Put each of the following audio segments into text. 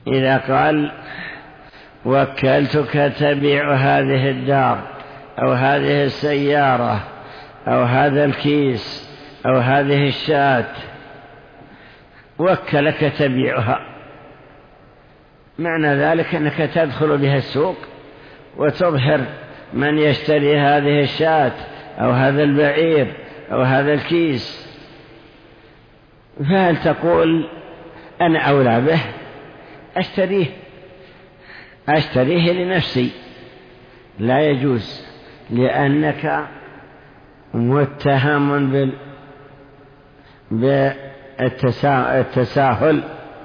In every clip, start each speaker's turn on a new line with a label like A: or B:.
A: إذا قال وكلتك تبيع هذه الدار أو هذه السيارة أو هذا الكيس أو هذه الشاة، وكلك تبيعها، معنى ذلك أنك تدخل بها السوق وتظهر من يشتري هذه الشاة أو هذا البعير أو هذا الكيس. فهل تقول أنا أولى به، أشتريه لنفسي؟ لا يجوز، لأنك متهم بالتساهل.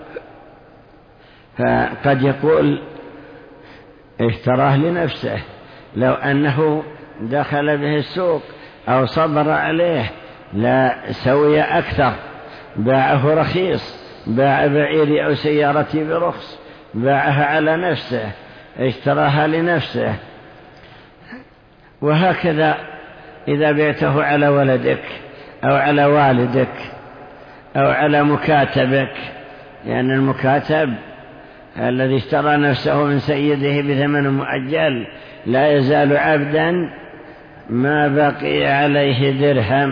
A: فقد يقول اشتراه لنفسه، لو أنه دخل به السوق أو صبر عليه لا سوي أكثر، باعه رخيص، باع بعيري أو سيارتي برخص، باعها على نفسه، اشتراها لنفسه. وهكذا إذا بعته على ولدك أو على والدك أو على مكاتبك، لأن المكاتب الذي اشترى نفسه من سيده بثمن مؤجل لا يزال عبدا ما بقي عليه درهم،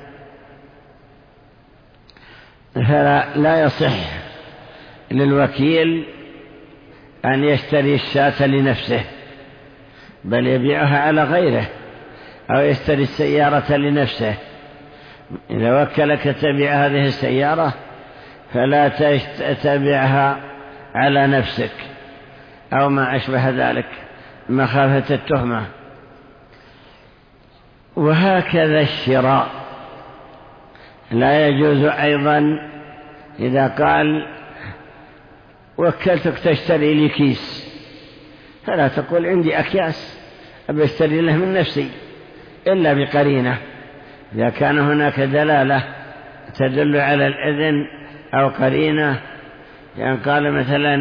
A: فلا يصح للوكيل أن يشتري الشاة لنفسه، بل يبيعها على غيره، أو يشتري السيارة لنفسه. إذا وكلك تبيع هذه السيارة فلا تبيعها على نفسك أو ما أشبه ذلك مخافة التهمة. وهكذا الشراء لا يجوز أيضا. إذا قال وكلتك تشتري لي كيس، فلا تقول عندي أكياس أبي أشتري له من نفسي، إلا بقرينة. إذا كان هناك دلالة تدل على الإذن أو قرينة، يعني قال مثلا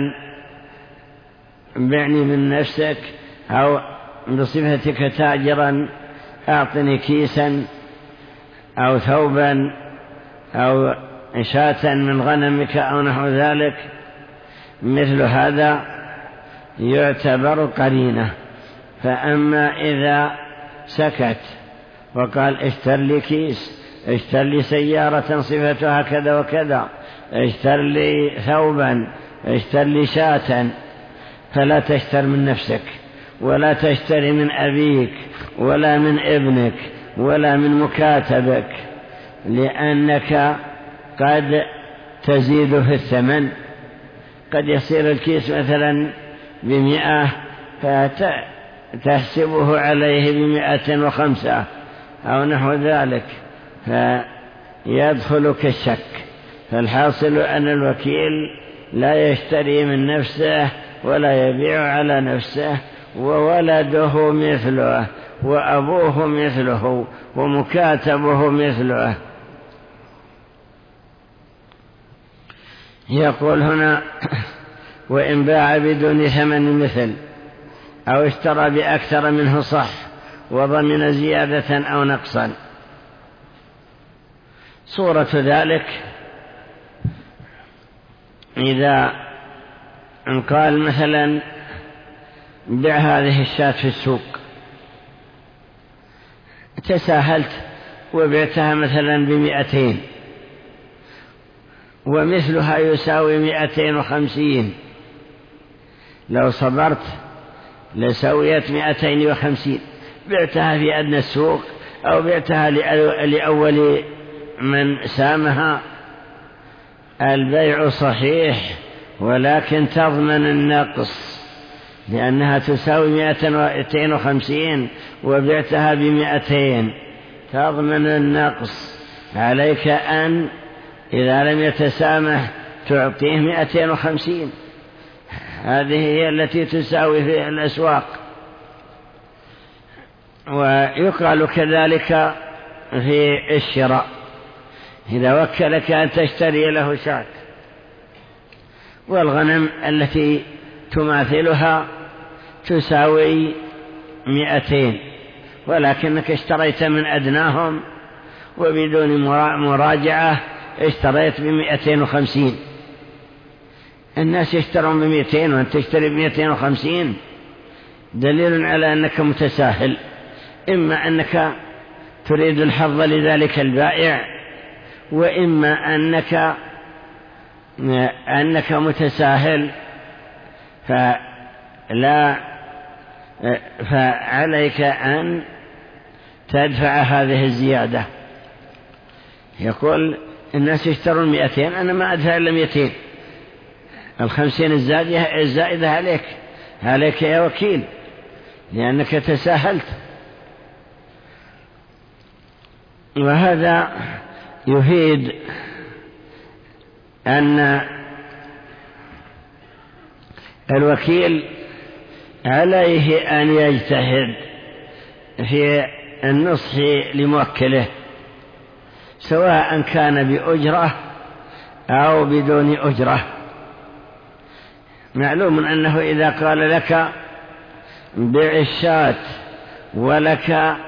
A: بعني من نفسك، أو بصفتك تاجرا أعطني كيسا أو ثوبا أو شاة من غنمك أو نحو ذلك، مثل هذا يعتبر قرينة. فأما إذا سكت وقال اشتر لي كيس، اشتر لي سيارة صفتها كذا وكذا، اشتر لي ثوبا، اشتر لي شاة، فلا تشتر من نفسك، ولا تشتري من أبيك ولا من ابنك ولا من مكاتبك، لأنك قد تزيد في الثمن. قد يصير الكيس مثلا 100 فتحسبه عليه 105 أو نحو ذلك، فيدخلك الشك. فالحاصل أن الوكيل لا يشتري من نفسه ولا يبيع على نفسه، وولده مثله وأبوه مثله ومكاتبه مثله. يقول هنا وإن باع بدون ثمن مثل أو اشترى بأكثر منه صح وضمن زيادة أو نقصا. صورة ذلك إذا قال مثلا بيع هذه الشاة في السوق، تساهلت وبعتها مثلا 200 ومثلها يساوي 250، لو صبرت لسويت 250. بعتها في أدنى السوق أو بعتها لأول من سامها، البيع صحيح، ولكن تضمن النقص، لأنها تساوي 250 وبعتها 200، تضمن النقص. عليك أن إذا لم يتسامح تعطيه 250، هذه هي التي تساوي في الأسواق. ويقال كذلك في الشراء، إذا وكلك أن تشتري له شاة والغنم التي تماثلها تساوي 200، ولكنك اشتريت من أدناهم وبدون مراجعة اشتريت 250، الناس يشترون ب200 وأنت تشتري ب250، دليل على أنك متساهل، إما أنك تريد الحظ لذلك البائع، وإما أنك متساهل، فعليك أن تدفع هذه الزيادة. يقول الناس يشترون 200، أنا ما أدفع إلا 200، 50 الزائدة عليك يا وكيل، لأنك تساهلت. وهذا يفيد أن الوكيل عليه أن يجتهد في النصح لموكله، سواء كان بأجرة أو بدون أجرة. معلوم أنه إذا قال لك بيع الشاة ولك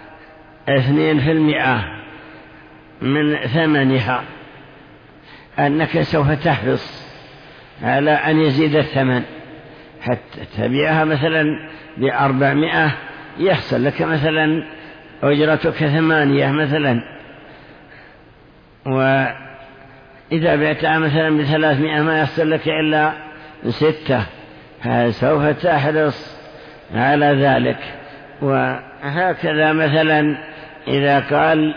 A: 2% من ثمنها، أنك سوف تحرص على أن يزيد الثمن حتى تبيعها مثلا ب400، يحصل لك مثلا أجرتك 8 مثلا، وإذا بعتها مثلا ب300 ما يحصل لك إلا 6، فسوف تحرص على ذلك. وهكذا مثلا إذا قال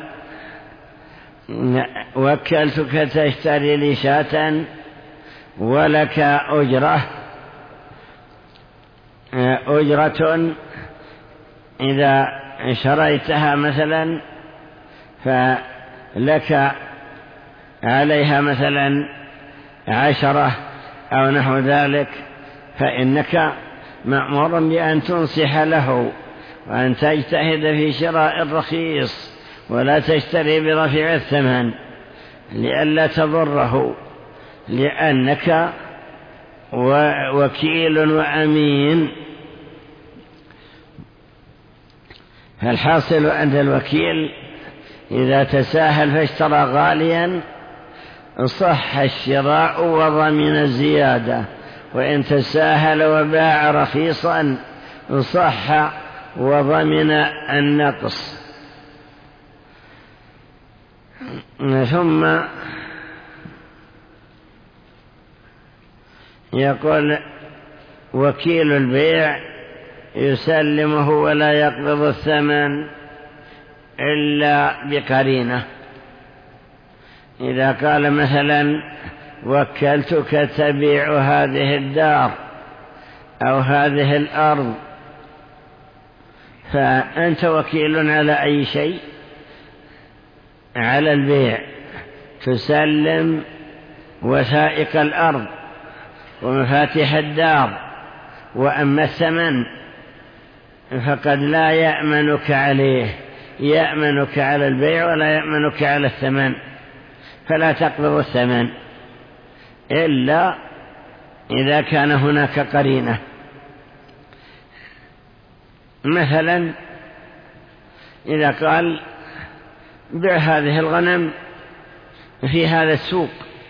A: وكلتك تشتري لي شاة ولك أجرة إذا شريتها مثلا فلك عليها مثلا 10 أو نحو ذلك، فإنك مأمور بأن تنصح له وأن تجتهد في شراء الرخيص، ولا تشتري برفع الثمن لئلا تضره، لأنك وكيل وأمين. فالحاصل أن الوكيل إذا تساهل فاشترى غاليا صح الشراء وضمن الزيادة، وإن تساهل وباع رخيصا صح وضمن النقص. ثم يقول وكيل البيع يسلمه ولا يقبض الثمن إلا بقرينة. إذا قال مثلا وكلتك تبيع هذه الدار أو هذه الأرض، فأنت وكيل على أي شيء؟ على البيع، تسلم وثائق الأرض ومفاتيح الدار، وأما الثمن فقد لا يأمنك عليه، يأمنك على البيع ولا يأمنك على الثمن، فلا تقبض الثمن إلا إذا كان هناك قرينة. مثلا إذا قال بيع هذه الغنم في هذا السوق،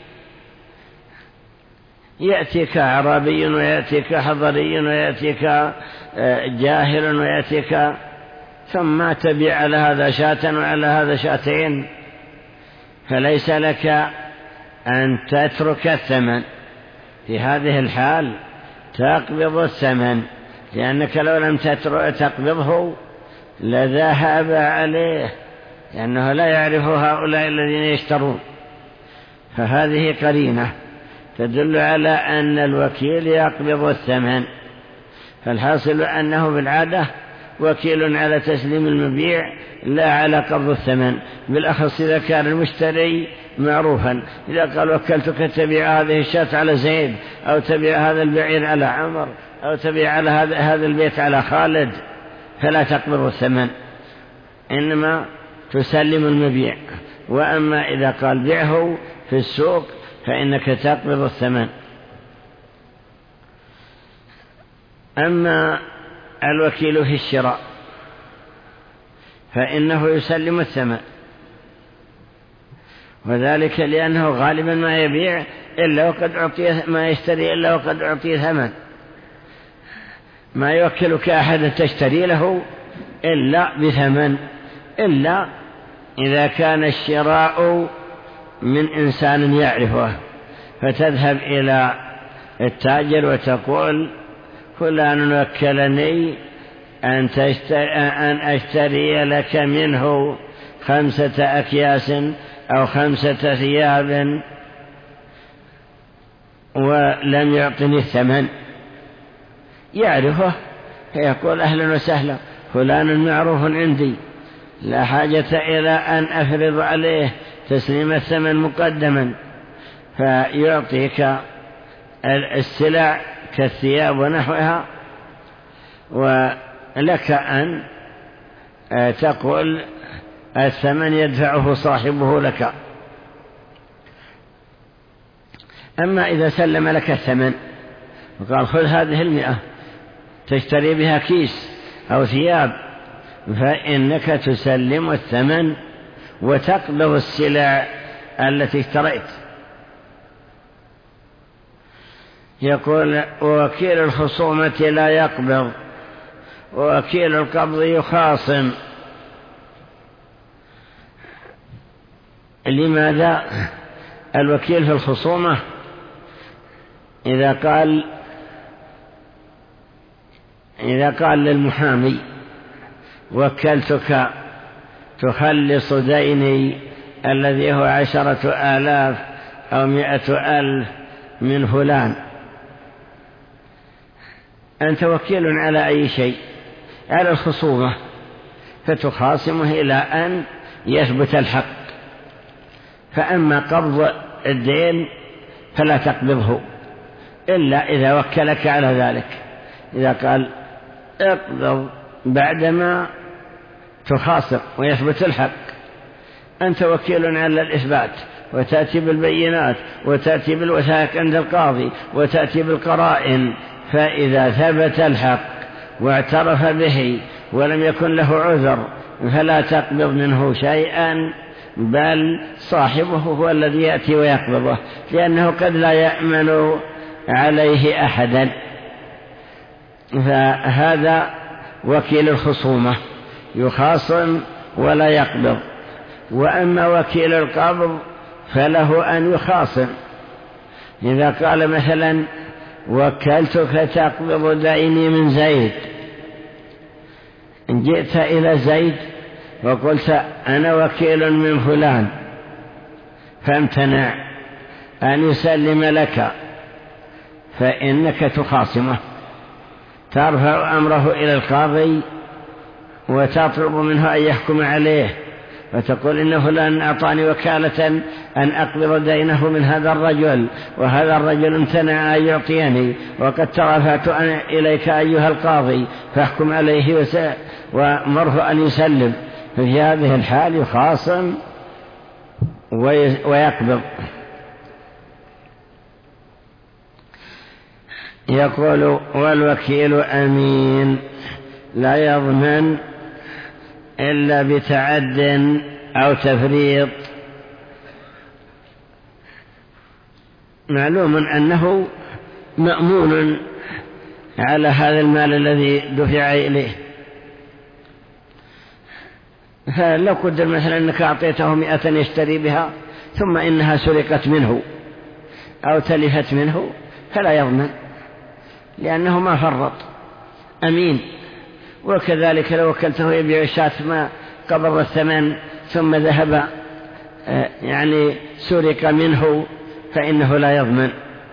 A: يأتيك أعرابي ويأتيك حضري ويأتيك جاهل ويأتيك، ثم تبيع على هذا شاة وعلى هذا شاتين، فليس لك أن تترك الثمن. في هذه الحال تقبض الثمن، لأنك لو لم تقبضه لذهب عليه، لأنه لا يعرف هؤلاء الذين يشترون. فهذه قرينة تدل على أن الوكيل يقبض الثمن. فالحاصل أنه بالعادة وكيل على تسليم المبيع لا على قبض الثمن، بالأخص إذا كان المشتري معروفا. إذا قال وكلتك تبيع هذه الشاة على زيد، أو تبيع هذا البعير على عمر، أو تبيع على هذا البيت على خالد، فلا تقبض الثمن، إنما تسلم المبيع. وأما إذا قال بيعه في السوق فإنك تقبض الثمن. أما الوكيل في الشراء فإنه يسلم الثمن، وذلك لأنه غالبا ما يبيع إلا وقد أعطي ما يشتري إلا وقد أعطي ثمن، ما يوكلك أحد تشتري له إلا بثمن، إلا إذا كان الشراء من إنسان يعرفه، فتذهب إلى التاجر وتقول فلان وكلني أن أشتري لك منه 5 أكياس أو 5 ثياب ولم يعطني الثمن، يعرفه فيقول أهلا وسهلا فلان معروف عندي، لا حاجة إلى أن أفرض عليه تسليم الثمن مقدما، فيعطيك السلع كالثياب ونحوها، ولك أن تقول الثمن يدفعه صاحبه لك. أما إذا سلم لك الثمن وقال خذ هذه 100 تشتري بها كيس أو ثياب، فإنك تسلم الثمن وتقبض السلع التي اشتريت. يقول ووكيل الخصومة لا يقبض ووكيل القبض يخاصم. لماذا؟ الوكيل في الخصومة إذا قال للمحامي وكلتك تخلص ديني الذي هو 10,000 أو 100,000 من فلان، أنت وكيل على أي شيء؟ على الخصومة، فتخاصمه إلى أن يثبت الحق. فأما قبض الدين فلا تقبضه إلا إذا وكلك على ذلك، إذا قال اقبض بعدما تخاصم ويثبت الحق، أنت وكيل على الإثبات، وتأتي بالبينات وتأتي بالوثائق عند القاضي وتأتي بالقرائن، فإذا ثبت الحق واعترف به ولم يكن له عذر فلا تقبض منه شيئا، بل صاحبه هو الذي يأتي ويقبضه، لأنه قد لا يأمن عليه أحدا. فهذا وكيل الخصومة يخاصم ولا يقبض. وأما وكيل القبض فله أن يخاصم، إذا قال مثلا وكلتك تقبض ديني من زيد، جئت إلى زيد وقلت أنا وكيل من فلان، فامتنع أن يسلم لك، فإنك تخاصمه، ترفع أمره إلى القاضي وتطلب منه أن يحكم عليه، وتقول إن فلان أعطاني وكالة أن أقبض دينه من هذا الرجل، وهذا الرجل امتنع أن يعطيني، وقد ترفعت إليك أيها القاضي، فاحكم عليه ومره أن يسلم. في هذه الحال يخاصم ويقبض. يقول والوكيل أمين لا يضمن إلا بتعد أو تفريط. معلوم أنه مأمون على هذا المال الذي دفع إليه، فلو قدر مثلا أنك أعطيته 100 يشتري بها ثم إنها سرقت منه أو تلفت منه فلا يضمن، لأنه ما فرط، أمين. وكذلك لو وكلته يبيع الشاة ما قبض الثمن ثم ذهب يعني سرق منه فإنه لا يضمن،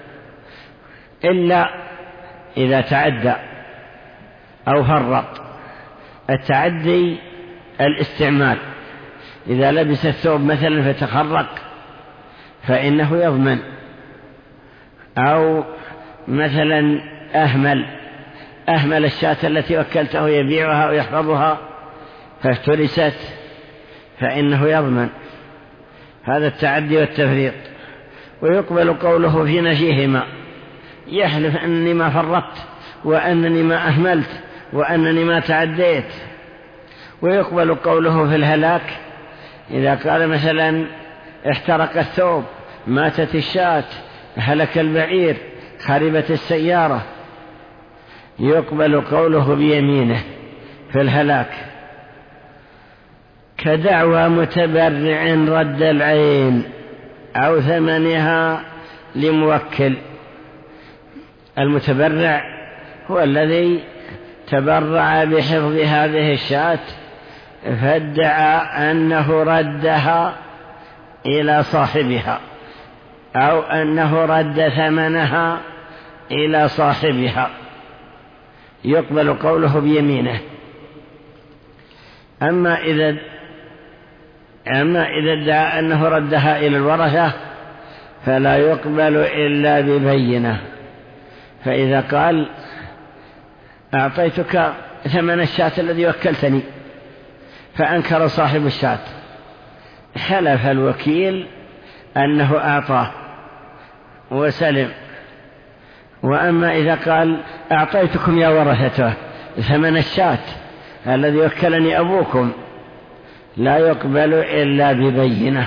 A: إلا إذا تعدى أو فرط. التعدي الاستعمال، إذا لبس الثوب مثلا فتخرق فإنه يضمن، أو مثلا أهمل الشاة التي وكلته يبيعها ويحفظها فافترست فإنه يضمن. هذا التعدي والتفريط. ويقبل قوله في نفيهما، يحلف أنني ما فرطت وأنني ما أهملت وأنني ما تعديت. ويقبل قوله في الهلاك، إذا قال مثلا احترق الثوب، ماتت الشاة، هلك البعير، خربت السيارة، يقبل قوله بيمينه في الهلاك. كدعوى متبرع رد العين أو ثمنها لموكل. المتبرع هو الذي تبرع بحفظ هذه الشاة فادعى أنه ردها إلى صاحبها أو أنه رد ثمنها إلى صاحبها، يقبل قوله بيمينه. أما إذا ادعى أنه ردها إلى الورثة فلا يقبل إلا ببينة. فإذا قال أعطيتك ثمن الشاة الذي وكلتني، فأنكر صاحب الشاة، حلف الوكيل أنه أعطاه وسلم. وأما إذا قال أعطيتكم يا ورثته ثمن الشاة الذي وكلني أبوكم، لا يقبل إلا ببينة.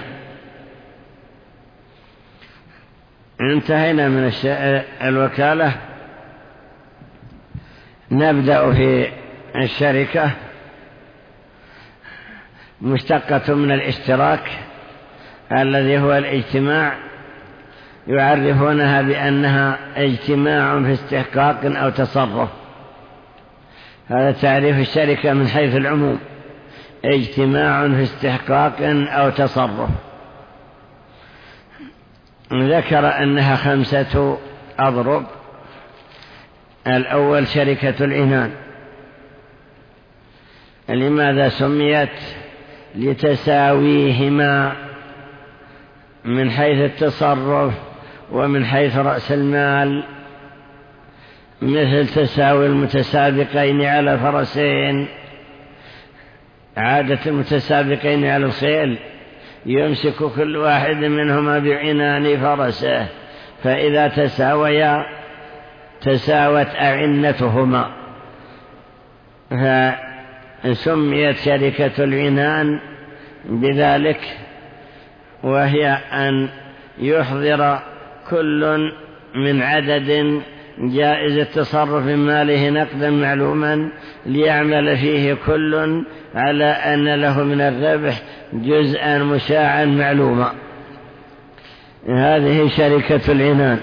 A: انتهينا من الوكالة. نبدأ في الشركة، مشتقة من الاشتراك الذي هو الاجتماع، يعرفونها بأنها اجتماع في استحقاق أو تصرف. هذا تعريف الشركة من حيث العموم، اجتماع في استحقاق أو تصرف. ذكر أنها 5 أضرب. الأول شركة العنان. لماذا سميت؟ لتساويهما من حيث التصرف ومن حيث رأس المال، مثل تساوي المتسابقين على فرسين. عادة المتسابقين على الخيل يمسك كل واحد منهما بعنان فرسه، فإذا تساويا تساوت أعنتهما، فسميت شركة العنان بذلك، وهي أن يحضر كل من عدد جائز التصرف من ماله نقدا معلوما ليعمل فيه كل على أن له من الربح جزءا مشاعا معلوما. هذه شركة العنان.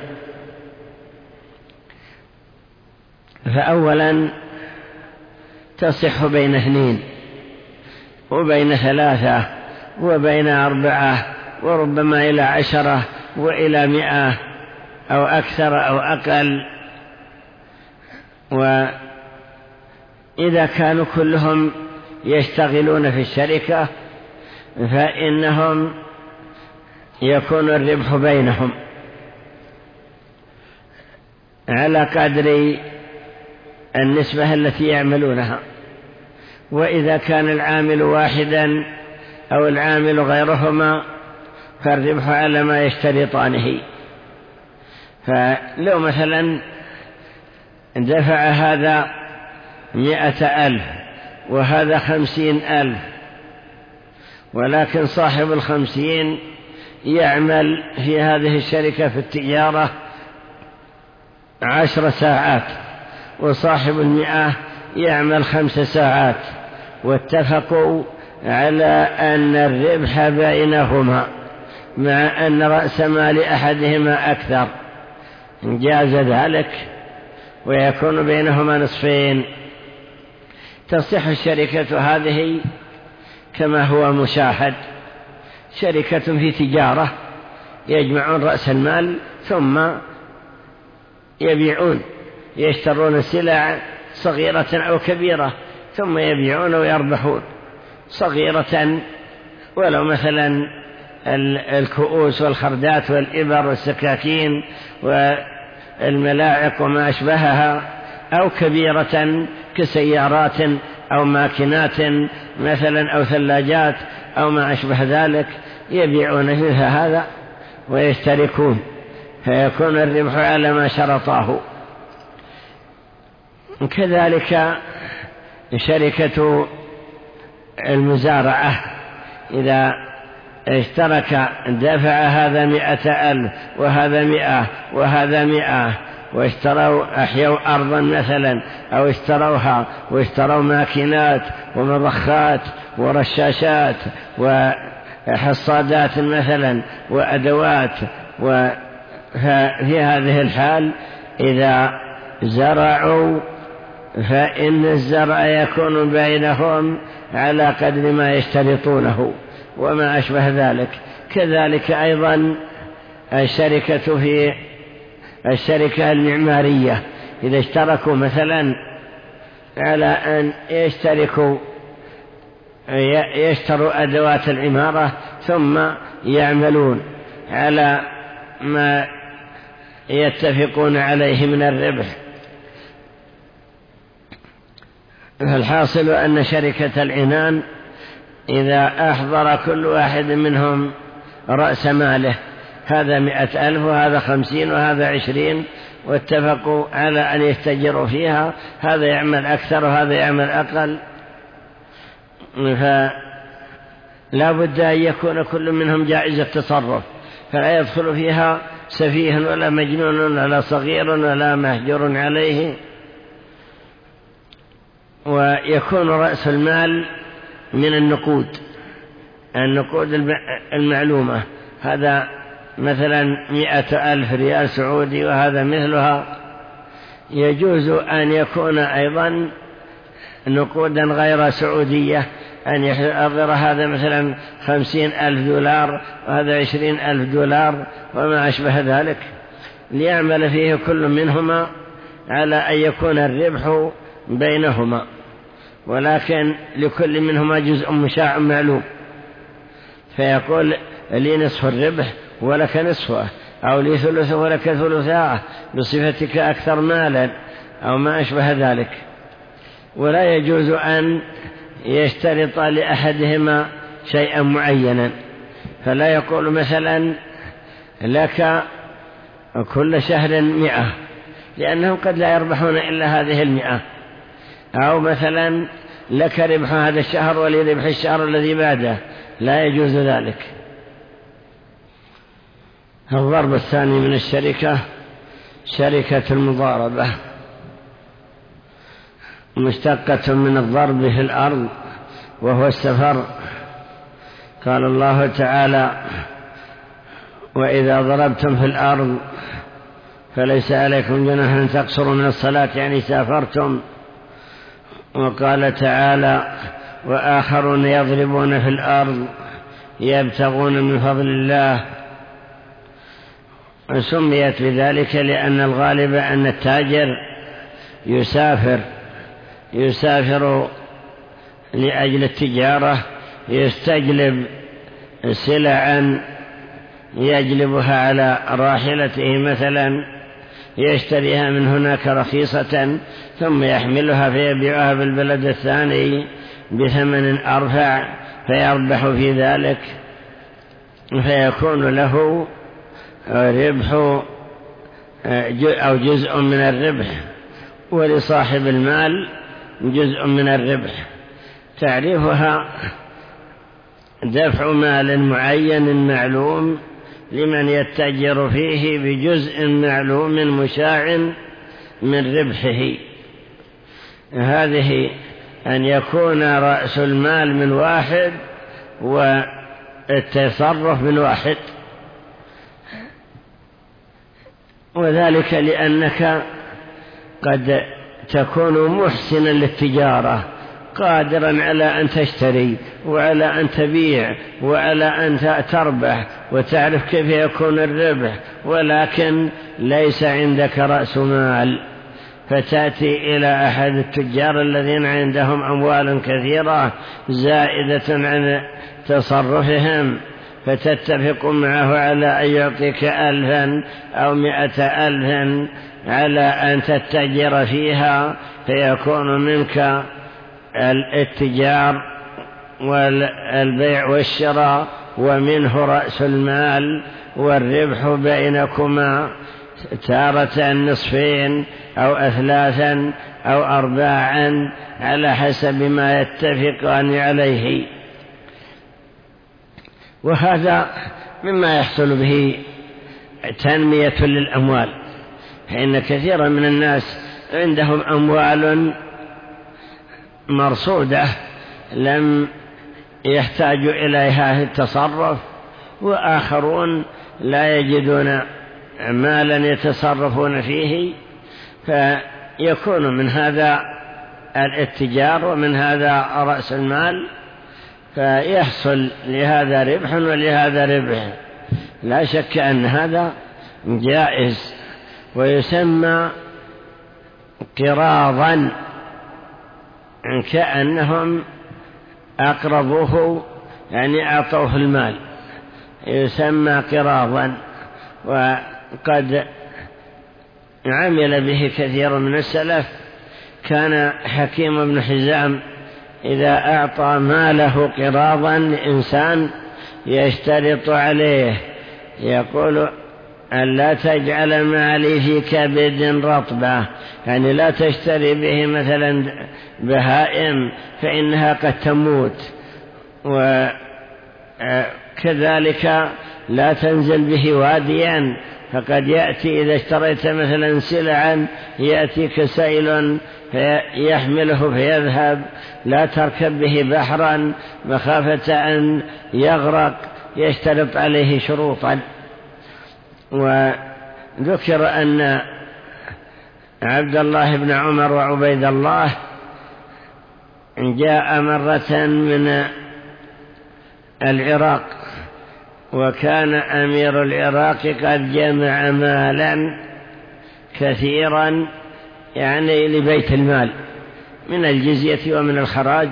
A: فأولا تصح بين 2 وبين 3 وبين 4 وربما إلى 10 وإلى 100 أو أكثر أو أقل. وإذا كانوا كلهم يشتغلون في الشركة فإنهم يكون الربح بينهم على قدر النسبة التي يعملونها. وإذا كان العامل واحدا أو العامل غيرهما فالربح على ما يشترطانه. فلو مثلا دفع هذا 100,000 وهذا 50,000، ولكن صاحب 50 يعمل في هذه الشركة في التجارة 10 ساعات، وصاحب 100 يعمل 5 ساعات، واتفقوا على أن الربح بينهما مع أن رأس مال أحدهما أكثر، جاز ذلك ويكون بينهما نصفين. تصح الشركة هذه كما هو مشاهد، شركة في تجارة يجمعون رأس المال ثم يبيعون، يشترون سلع صغيرة أو كبيرة ثم يبيعون ويربحون. صغيرة ولو مثلا الكؤوس والخردات والإبر والسكاكين والملاعق وما أشبهها، أو كبيرة كسيارات أو ماكينات مثلا أو ثلاجات أو ما أشبه ذلك، يبيعون مثل هذا ويشتركون، فيكون الربح على ما شرطاه. كذلك شركة المزارعة، إذا اشترك دفع هذا 100,000 وهذا 100 وهذا 100 واشتروا أحيوا أرضا مثلا أو اشتروها واشتروا ماكينات ومضخات ورشاشات وحصادات مثلا وأدوات. وفي هذه الحال إذا زرعوا فإن الزرع يكون بينهم على قدر ما يشترطونه وما أشبه ذلك. كذلك أيضا الشركة المعمارية إذا اشتركوا مثلا على أن يشتروا أدوات العمارة ثم يعملون على ما يتفقون عليه من الربح، فالحاصل أن شركة العنان إذا أحضر كل واحد منهم رأس ماله، هذا 100,000 وهذا 50 وهذا 20، واتفقوا على أن يستجروا فيها، هذا يعمل أكثر وهذا يعمل أقل، فلا بد أن يكون كل منهم جائز التصرف، فلا يدخل فيها سفيه ولا مجنون ولا صغير ولا مهجور عليه. ويكون رأس المال من النقود المعلومة، هذا مثلا 100,000 ريال سعودي وهذا مثلها. يجوز أن يكون أيضا نقودا غير سعودية، أن يحضر هذا مثلا 50,000 دولار وهذا 20,000 دولار وما أشبه ذلك، ليعمل فيه كل منهما على أن يكون الربح بينهما، ولكن لكل منهما جزء مشاع معلوم، فيقول لي نصف الربح ولك نصفه، أو لي ثلثه ولك ثلثاه بصفتك أكثر مالا أو ما أشبه ذلك. ولا يجوز أن يشترط لأحدهما شيئا معينا، فلا يقول مثلا لك كل شهر 100، لأنهم قد لا يربحون إلا هذه 100، أو مثلا لك ربح هذا الشهر ولي ربح الشهر الذي بعده، لا يجوز ذلك. الضرب الثاني من الشركة شركة المضاربة، مشتقة من الضرب في الأرض وهو السفر. قال الله تعالى: وإذا ضربتم في الأرض فليس عليكم جناح أن تقصروا من الصلاة، يعني سافرتم. وقال تعالى: وآخرون يضربون في الأرض يبتغون من فضل الله. سميت بذلك لأن الغالب أن التاجر يسافر لأجل التجارة، يستجلب سلعا يجلبها على راحلته مثلا، يشتريها من هناك رخيصة ثم يحملها فيبيعها بالبلد الثاني بثمن أرفع، فيربح في ذلك، فيكون له ربح أو جزء من الربح، ولصاحب المال جزء من الربح. تعريفها دفع مال معين معلوم لمن يتجر فيه بجزء معلوم مشاع من ربحه. هذه أن يكون رأس المال من واحد والتصرف من واحد، وذلك لأنك قد تكون محسنا للتجارة، قادرا على أن تشتري وعلى أن تبيع وعلى أن تربح وتعرف كيف يكون الربح، ولكن ليس عندك رأس مال، فتأتي إلى أحد التجار الذين عندهم أموال كثيرة زائدة عن تصرفهم، فتتفق معه على أن يعطيك 1,000 أو 100,000 على أن تتجر فيها، فيكون منك الاتجار والبيع والشراء ومنه رأس المال، والربح بينكما تارة نصفين أو أثلاثا أو أرباعا على حسب ما يتفقان عليه. وهذا مما يحصل به تنمية للأموال، فإن كثيرا من الناس عندهم أموال مرصودة لم يحتاجوا إليها في التصرف، وآخرون لا يجدون مالا يتصرفون فيه، فيكون من هذا الاتجار ومن هذا رأس المال، فيحصل لهذا ربح ولهذا ربح. لا شك أن هذا جائز ويسمى قراضا، كأنهم أقرضوه يعني أعطوه المال، يسمى قراضا. وقد عمل به كثير من السلف. كان حكيم بن حزام إذا أعطى ماله قراضا لإنسان يشترط عليه، يقول أن لا تجعل مالي في كبد رطبة، يعني لا تشتري به مثلا بهائم فإنها قد تموت، وكذلك لا تنزل به واديا، فقد يأتي إذا اشتريت مثلا سلعا يأتيك سيل فيحمله فيذهب، لا تركب به بحرا مخافة أن يغرق، يشترط عليه شروطا. وذكر أن عبد الله بن عمر وعبيد الله جاء مرة من العراق، وكان أمير العراق قد جمع مالا كثيرا يعني لبيت المال من الجزية ومن الخراج،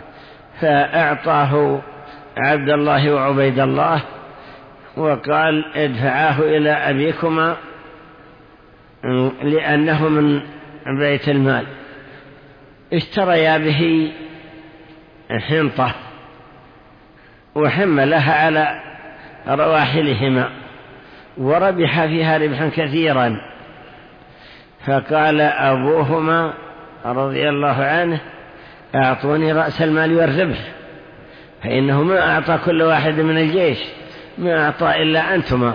A: فأعطاه عبد الله وعبيد الله وقال ادفعاه إلى أبيكما لأنه من بيت المال. اشتريا به حنطة وحملها على رواحلهما وربح فيها ربحا كثيرا، فقال أبوهما رضي الله عنه أعطوني رأس المال والربح، فإنه ما أعطى كل واحد من الجيش، ما أعطى إلا أنتما.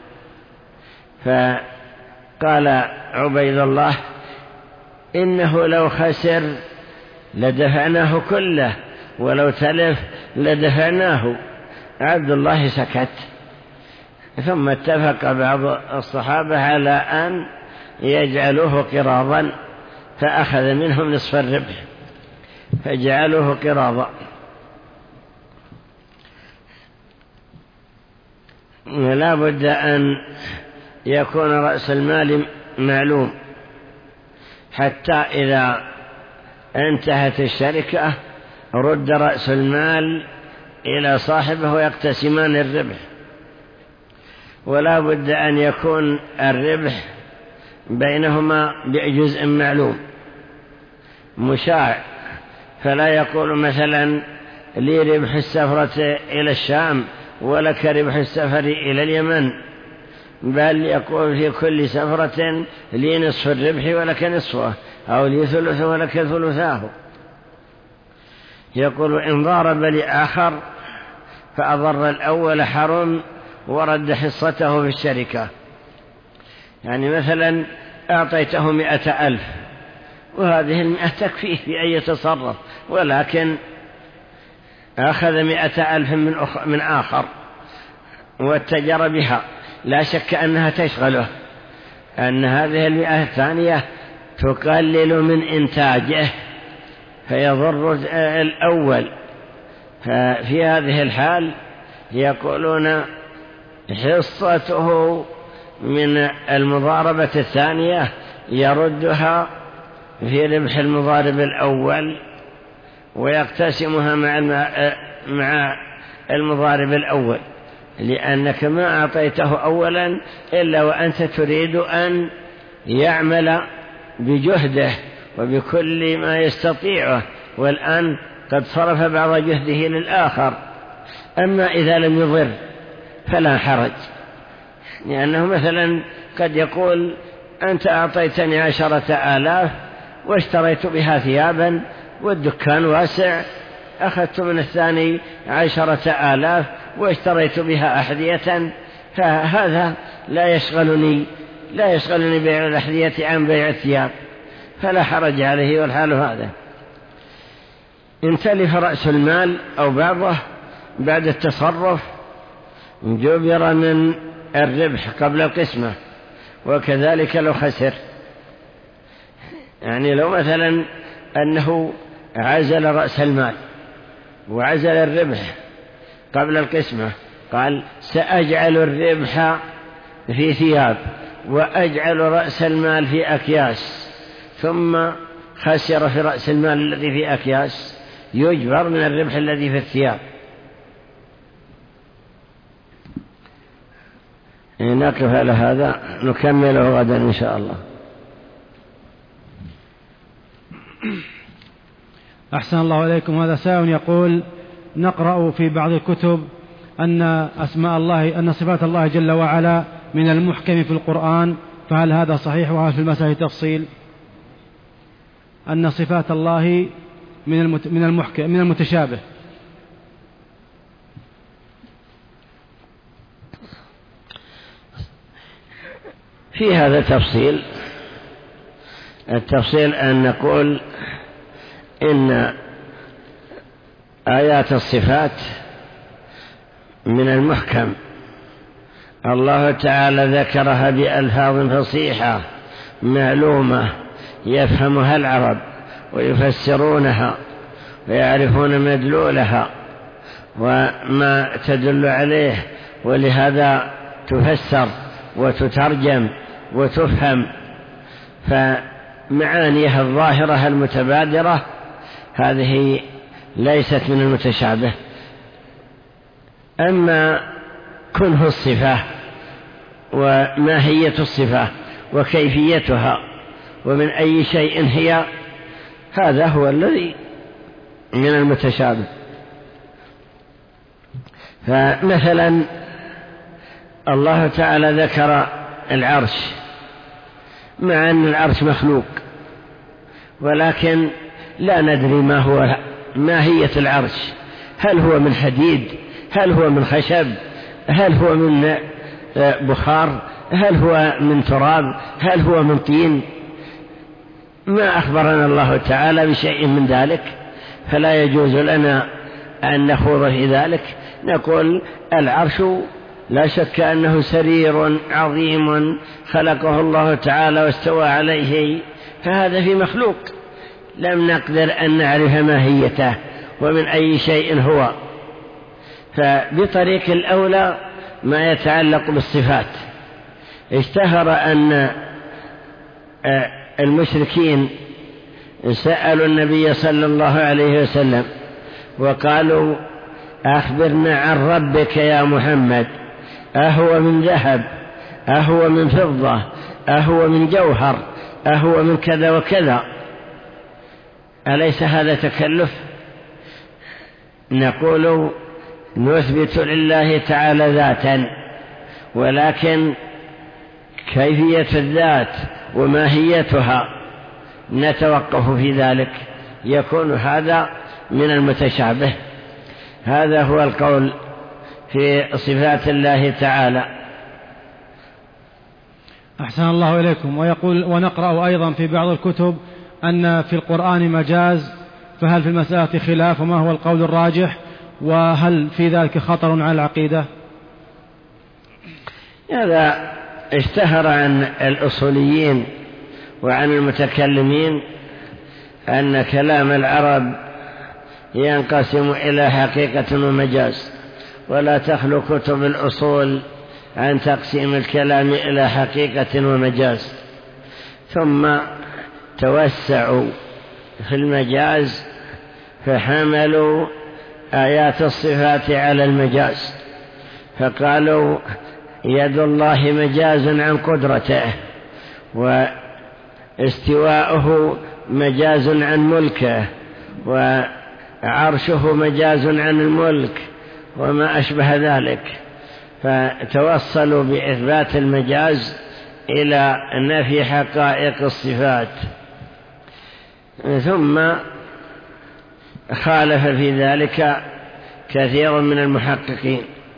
A: فقال عبيد الله إنه لو خسر لدفعناه كله، ولو تلف لدفعناه. عبد الله سكت، ثم اتفق بعض الصحابة على أن يجعلوه قراضا، فأخذ منهم نصف الربح فجعلوه قراضا. لا بد أن يكون رأس المال معلوم، حتى إذا انتهت الشركة رد رأس المال إلى صاحبه ويقتسمان الربح. ولا بد أن يكون الربح بينهما بجزء معلوم مشاع، فلا يقول مثلا لي ربح السفرة إلى الشام ولك ربح السفر إلى اليمن، بل يقول في كل سفرة لي نصف الربح ولك نصفه، أو لي ثلثه ولك ثلثاه. يقول إن ضارب لآخر فأضر الأول حرم ورد حصته في الشركة. يعني مثلا أعطيته 100,000 وهذه 100 تكفيه في أن يتصرف، ولكن أخذ 100,000 من آخر واتجر بها، لا شك أنها تشغله، أن هذه 100 الثانية تقلل من إنتاجه فيضر الأول. ففي هذه الحال يقولون حصته من المضاربة الثانية يردها في ربح المضارب الأول ويقتسمها مع المضارب الأول، لأنك ما أعطيته أولا إلا وأنت تريد أن يعمل بجهده وبكل ما يستطيعه، والآن قد صرف بعض جهده للآخر. أما إذا لم يضر فلا حرج، لأنه مثلا قد يقول أنت أعطيتني 10,000 واشتريت بها ثيابا والدكان واسع، أخذت من الثاني 10,000 واشتريت بها أحذية، فهذا لا يشغلني بيع الأحذية عن بيع الثياب، فلا حرج عليه والحال هذا. إن تلف رأس المال أو بعضه بعد التصرف جبر من الربح قبل القسمة، وكذلك لو خسر. يعني لو مثلا أنه عزل رأس المال وعزل الربح قبل القسمة، قال سأجعل الربح في ثياب وأجعل رأس المال في أكياس، ثم خسر في رأس المال الذي في أكياس، يجبر من الربح الذي في الثياب. نقف على هذا، نكمله غدا إن شاء الله.
B: أحسن الله إليكم. هذا سائل يقول: نقرأ في بعض الكتب أن صفات الله جل وعلا من المحكم في القرآن، فهل هذا صحيح؟ وهل في المسألة تفصيل؟ أن صفات الله من المحكم من المتشابه.
A: في هذا تفصيل. التفصيل أن نقول إن آيات الصفات من المحكم، الله تعالى ذكرها بألفاظ فصيحة معلومة يفهمها العرب ويفسرونها ويعرفون مدلولها وما تدل عليه، ولهذا تفسر وتترجم وتفهم. فمعانيها الظاهرة المتبادرة هذه ليست من المتشابه. أما كنه الصفة وماهية الصفة وكيفيتها ومن أي شيء هي، هذا هو الذي من المتشابه. فمثلا الله تعالى ذكر العرش، مع أن العرش مخلوق، ولكن لا ندري ما هو ماهية العرش، هل هو من حديد، هل هو من خشب، هل هو من بخار، هل هو من تراب، هل هو من طين. ما أخبرنا الله تعالى بشيء من ذلك، فلا يجوز لنا أن نخوض في ذلك. نقول العرش لا شك أنه سرير عظيم خلقه الله تعالى واستوى عليه، فهذا في مخلوق لم نقدر أن نعرف ماهيته ومن أي شيء هو. فبطريق الأولى ما يتعلق بالصفات. اشتهر أن المشركين سألوا النبي صلى الله عليه وسلم وقالوا: أخبرنا عن ربك يا محمد، أهو من ذهب، أهو من فضة، أهو من جوهر، أهو من كذا وكذا؟ أليس هذا تكلف؟ نقول نثبت لله تعالى ذاتا، ولكن كيفية الذات وماهيتها نتوقف في ذلك، يكون هذا من المتشابه. هذا هو القول في صفات الله تعالى.
B: أحسن الله إليكم. ويقول: ونقرأ أيضا في بعض الكتب أن في القرآن مجاز، فهل في المسألة خلاف؟ وما هو القول الراجح؟ وهل في ذلك خطر على العقيدة؟
A: هذا اشتهر عن الأصوليين وعن المتكلمين أن كلام العرب ينقسم إلى حقيقة ومجاز، ولا تخلو كتب الأصول عن تقسيم الكلام إلى حقيقة ومجاز. ثم توسعوا في المجاز فحملوا آيات الصفات على المجاز، فقالوا: يد الله مجاز عن قدرته، واستواءه مجاز عن ملكه، وعرشه مجاز عن الملك، وما أشبه ذلك. فتوصلوا بإثبات المجاز إلى نفي حقائق الصفات. ثم خالف في ذلك كثير من المحققين،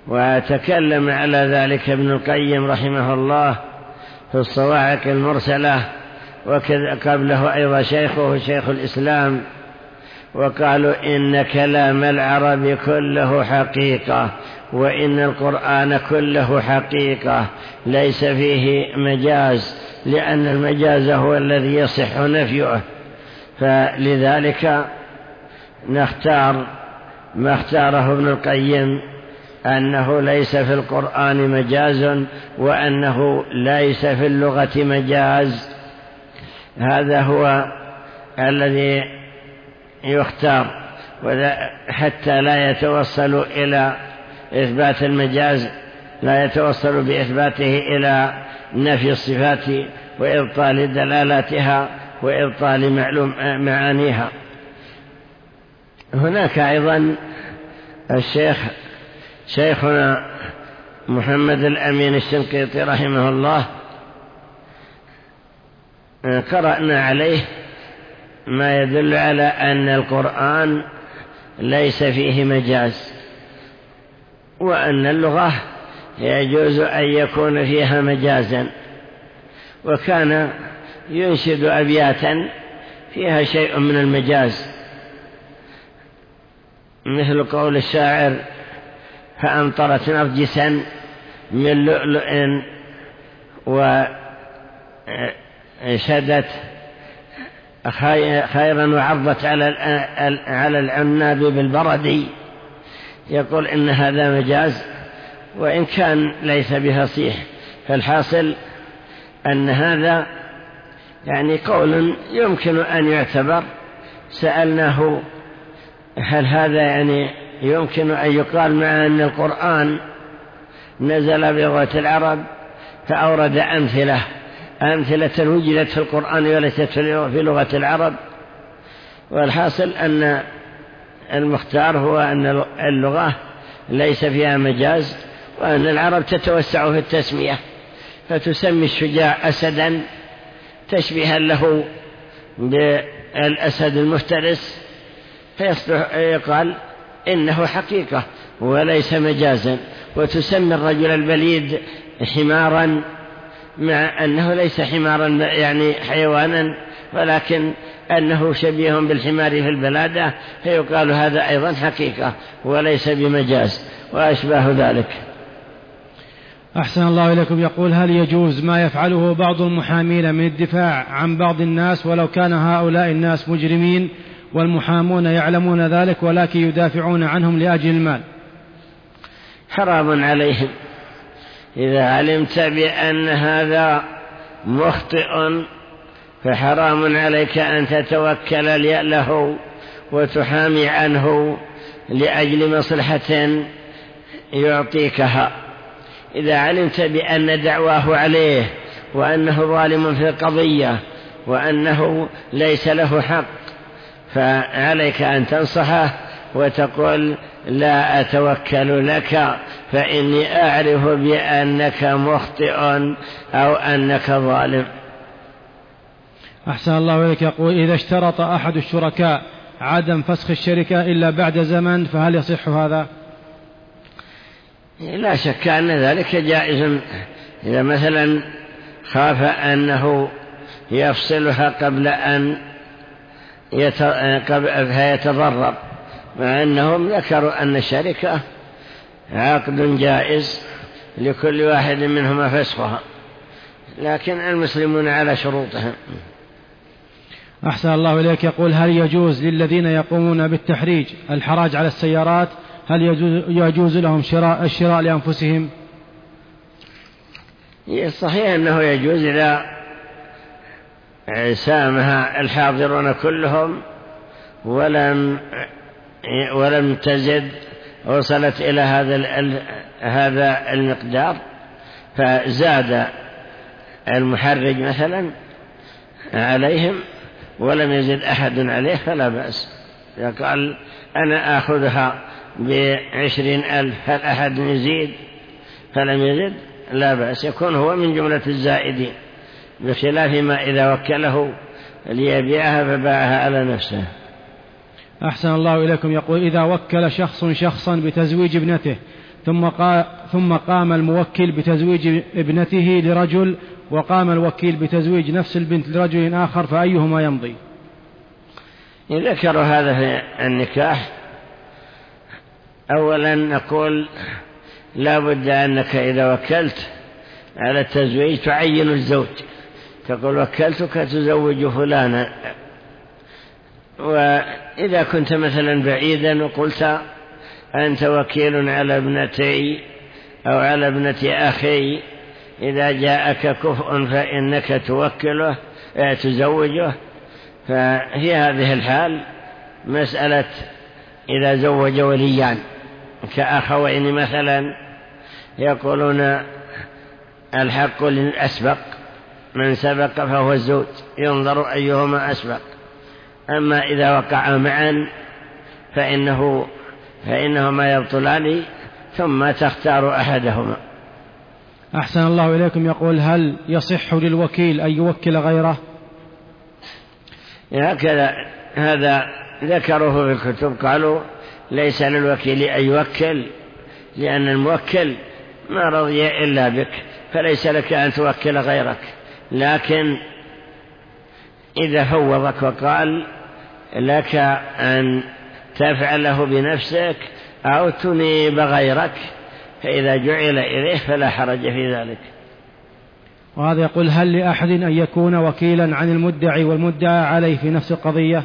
A: وتكلم على ذلك ابن القيم رحمه الله في الصواعق المرسلة، وكذا قبله أيضا شيخه شيخ الإسلام، وقالوا إن كلام العرب كله حقيقة، وإن القرآن كله حقيقة ليس فيه مجاز، لأن المجاز هو الذي يصح نفيه. فلذلك نختار ما اختاره ابن القيم، أنه ليس في القرآن مجاز، وأنه ليس في اللغة مجاز. هذا هو الذي يختار، حتى لا يتوصل إلى إثبات المجاز، لا يتوصل بإثباته إلى نفي الصفات وإبطال دلالاتها وإبطال معانيها. هناك أيضا شيخنا محمد الأمين الشنقيطي رحمه الله، قرأنا عليه ما يدل على أن القرآن ليس فيه مجاز، وأن اللغة يجوز أن يكون فيها مجازا، وكان ينشد أبياتا فيها شيء من المجاز، مثل قول الشاعر: فأمطرت نرجسا من لؤلؤ وشدت خيرا وعرضت على العناب بالبرد. يقول إن هذا مجاز، وإن كان ليس بفصيح. فالحاصل أن هذا يعني قول يمكن أن يعتبر. سألناه: هل هذا يعني يمكن أن يقال مع أن القرآن نزل بلغة العرب؟ فأورد أمثلة وجدت في القرآن وليست في لغة العرب. والحاصل أن المختار هو أن اللغة ليس فيها مجاز، وأن العرب تتوسع في التسمية، فتسمي الشجاع أسدا تشبيها له بالأسد المفترس، فيصبح يقال إنه حقيقة وليس مجازا. وتسمي الرجل البليد حمارا، مع أنه ليس حمارا يعني حيوانا، ولكن أنه شبيه بالحمار في البلادة، فيقال هذا أيضا حقيقة وليس بمجاز، وأشباه ذلك.
B: أحسن الله إليكم. يقول: هل يجوز ما يفعله بعض المحامين من الدفاع عن بعض الناس ولو كان هؤلاء الناس مجرمين، والمحامون يعلمون ذلك ولكن يدافعون عنهم لأجل المال؟
A: حرام عليهم. إذا علمت بأن هذا مخطئ فحرام عليك أن تتوكل له وتحامي عنه لأجل مصلحة يعطيكها. إذا علمت بأن دعواه عليه وأنه ظالم في القضية وأنه ليس له حق، فعليك أن تنصحه وتقول: لا أتوكل لك، فإني أعرف بأنك مخطئ أو أنك ظالم.
B: أحسن الله إليك. يقول: إذا اشترط أحد الشركاء عدم فسخ الشركة إلا بعد زمن، فهل يصح هذا؟
A: لا شك أن ذلك جائز. إذا مثلا خاف أنه يفصلها قبل أن فيتضرر، مع أنهم ذكروا أن الشركة عقد جائز لكل واحد منهما فسخها، لكن المسلمون على شروطهم.
B: أحسن الله إليك. يقول: هل يجوز للذين يقومون بالتحريج الحراج على السيارات؟ هل يجوز لهم الشراء لأنفسهم؟
A: صحيح أنه يجوز إذا سامها الحاضرون كلهم ولم تزد، وصلت إلى هذا المقدار، فزاد المحرج مثلا عليهم ولم يزد أحد عليه فلا بأس. قال: أنا آخذها ب20,000، هل أحد يزيد؟ فلم يزد لا بأس، يكون هو من جملة الزائدين، بخلاف ما إذا وكله ليبيعها فباعها على نفسه.
B: أحسن الله إليكم. يقول: إذا وكل شخص شخصا بتزويج ابنته ثم قام الموكل بتزويج ابنته لرجل وقام الوكيل بتزويج نفس البنت لرجل آخر، فأيهما يمضي؟
A: ذكروا هذا في النكاح. أولا نقول لا بد أنك إذا وكلت على التزويج تعين الزوج، تقول وكلتك تزوج فلانا. وإذا كنت مثلا بعيدا وقلت أنت وكيل على ابنتي أو على ابنة أخي، إذا جاءك كفء فإنك توكله تزوجه. ففي هذه الحال مسألة إذا زوج وليان كأخوين مثلا يقولون الحق للأسبق، من سبق فهو الزوج، ينظر أيهما أسبق. أما إذا وقعا معا فإنهما يبطلان، ثم تختار أحدهما.
B: أحسن الله إليكم. يقول هل يصح للوكيل أن يوكل غيره؟
A: هكذا هذا ذكروه في الكتب، قالوا ليس للوكيل أن يوكل، لأن الموكل ما رضي إلا بك، فليس لك أن توكل غيرك. لكن إذا فوضك وقال لك أن تفعله بنفسك أو تنيب غيرك، فإذا جعل إليه فلا حرج في ذلك.
B: وهذا يقول هل لأحد أن يكون وكيلا عن المدعي والمدعى عليه في نفس القضية؟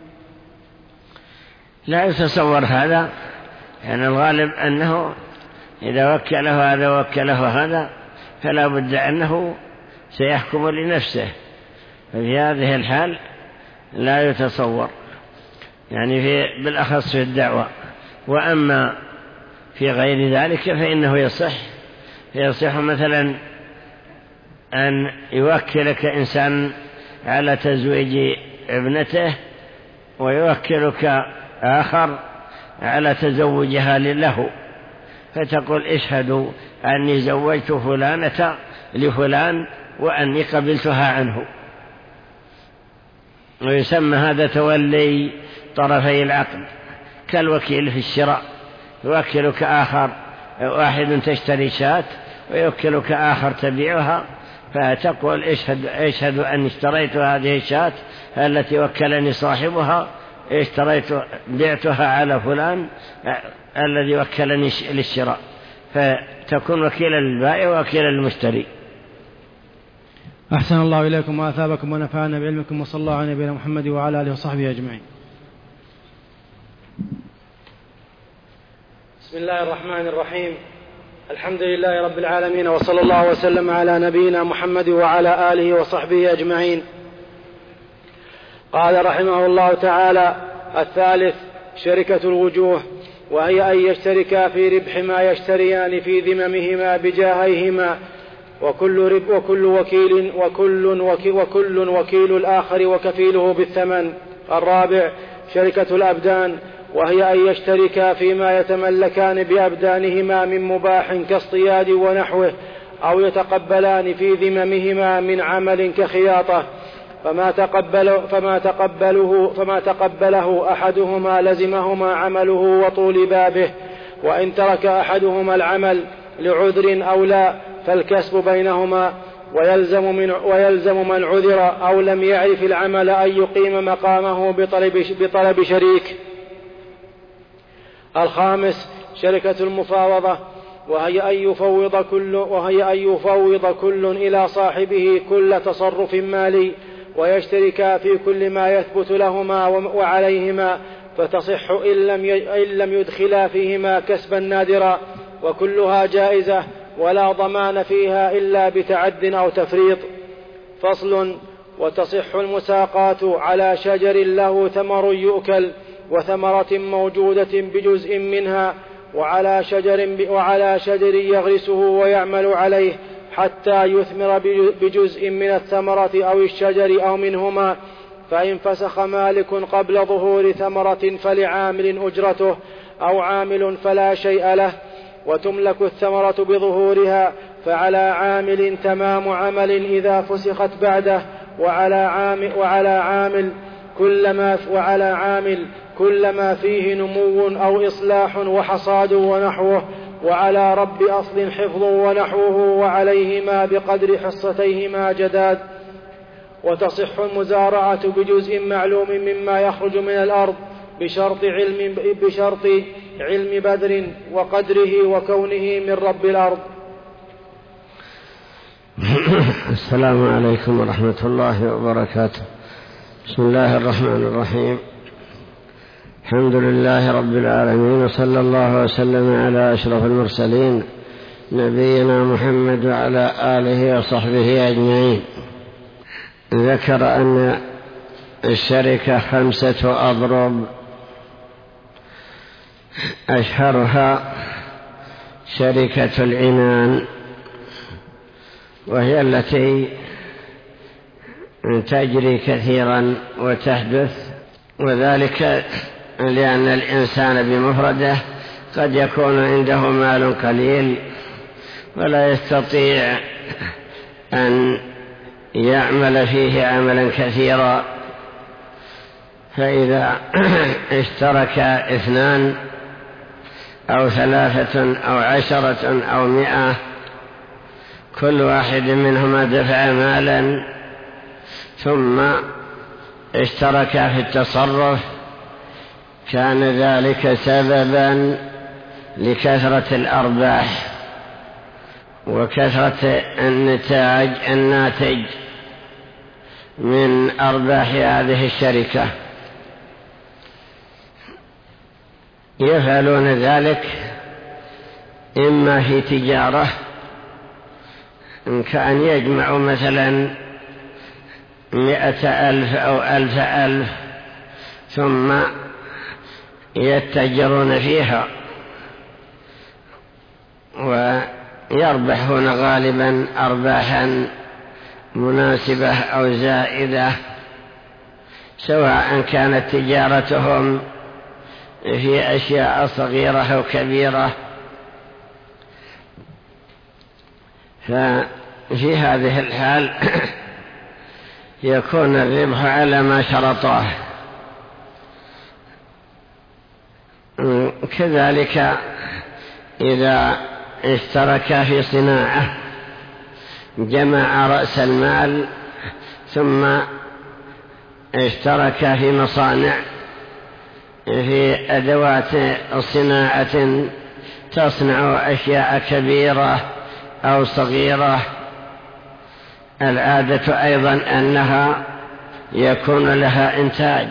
A: لا يتصور هذا، يعني الغالب أنه إذا وكله هذا وكله هذا فلا بد أنه سيحكم لنفسه، ففي هذه الحال لا يتصور، يعني بالأخص في الدعوة. وأما في غير ذلك فإنه يصح مثلا أن يوكلك إنسان على تزويج ابنته ويوكلك آخر على تزوجها له، فتقول اشهدوا أني زوجت فلانة لفلان وأني قبلتها عنه. ويسمى هذا تولي طرفي العقد، كالوكيل في الشراء، يوكلك آخر، واحد تشتري شاة ويوكلك آخر تبيعها، فتقول اشهد أني اشتريت هذه الشاة التي وكلني صاحبها، بعتها على فلان الذي وكلني للشراء، فتكون وكيلا للبائع ووكيلا للمشتري.
B: أحسن الله إليكم وأثابكم ونفعنا بعلمكم، وصلى الله على نبينا محمد وعلى آله وصحبه أجمعين.
C: بسم الله الرحمن الرحيم. الحمد لله رب العالمين، وصلى الله وسلم على نبينا محمد وعلى آله وصحبه أجمعين. قال رحمه الله تعالى: الثالث شركة الوجوه، وهي أن يشتركا في ربح ما يشتريان في ذممهما بجاهيهما، وكل وكيل الآخر وكفيله بالثمن. الرابع شركة الأبدان، وهي أن يشتركا فيما يتملكان بأبدانهما من مباح كاصطياد ونحوه، أو يتقبلان في ذممهما من عمل كخياطة، فما تقبله أحدهما لزمهما عمله وطول بابه، وإن ترك أحدهما العمل لعذر أو لا فالكسب بينهما، ويلزم من عذر أو لم يعرف العمل أن يقيم مقامه بطلب شريك. الخامس شركة المفاوضة، وهي أن يفوض كل إلى صاحبه كل تصرف مالي، ويشتركا في كل ما يثبت لهما وعليهما، فتصح إن لم يدخلا فيهما كسبا نادرا، وكلها جائزة ولا ضمان فيها إلا بتعد أو تفريط. فصل: وتصح المساقات على شجر له ثمر يؤكل وثمرة موجودة بجزء منها، وعلى شجر يغرسه ويعمل عليه حتى يثمر بجزء من الثمرة أو الشجر أو منهما، فإن فسخ مالك قبل ظهور ثمرة فلعامل أجرته، أو عامل فلا شيء له، وتملك الثمرة بظهورها، فعلى عامل تمام عمل إذا فسخت بعده، وعلى عامل كل ما فيه نمو أو إصلاح وحصاد ونحوه، وعلى رب أصل حفظ ونحوه، وعليهما بقدر حصتيهما جداد. وتصح المزارعة بجزء معلوم مما يخرج من الأرض بشرط علم بدر وقدره وكونه من رب الأرض.
A: السلام عليكم ورحمة الله وبركاته. بسم الله الرحمن الرحيم. الحمد لله رب العالمين، وصلى الله وسلم على أشرف المرسلين نبينا محمد وعلى آله وصحبه أجمعين. ذكر أن الشركة 5 أضرب، أشهرها شركة العنان، وهي التي تجري كثيرا وتحدث، وذلك لأن الإنسان بمفرده قد يكون عنده مال قليل ولا يستطيع أن يعمل فيه عملا كثيرا، فإذا اشترك 2 أو 3 أو 10 أو 100، كل واحد منهما دفع مالا ثم اشترك في التصرف، كان ذلك سببا لكثرة الأرباح وكثرة الناتج من أرباح هذه الشركة. يفعلون ذلك إما في تجارة، كأن يجمعوا مثلا 100,000 أو 1,000 ثم يتجرون فيها، ويربحون غالبا أرباحا مناسبة أو زائدة، سواء كانت تجارتهم في أشياء صغيرة أو كبيرة. ففي هذه الحال يكون الربح على ما شرطاه. كذلك إذا اشترك في صناعة، جمع رأس المال ثم اشترك في مصانع، في أدوات صناعة تصنع أشياء كبيرة أو صغيرة، العادة أيضا أنها يكون لها إنتاج.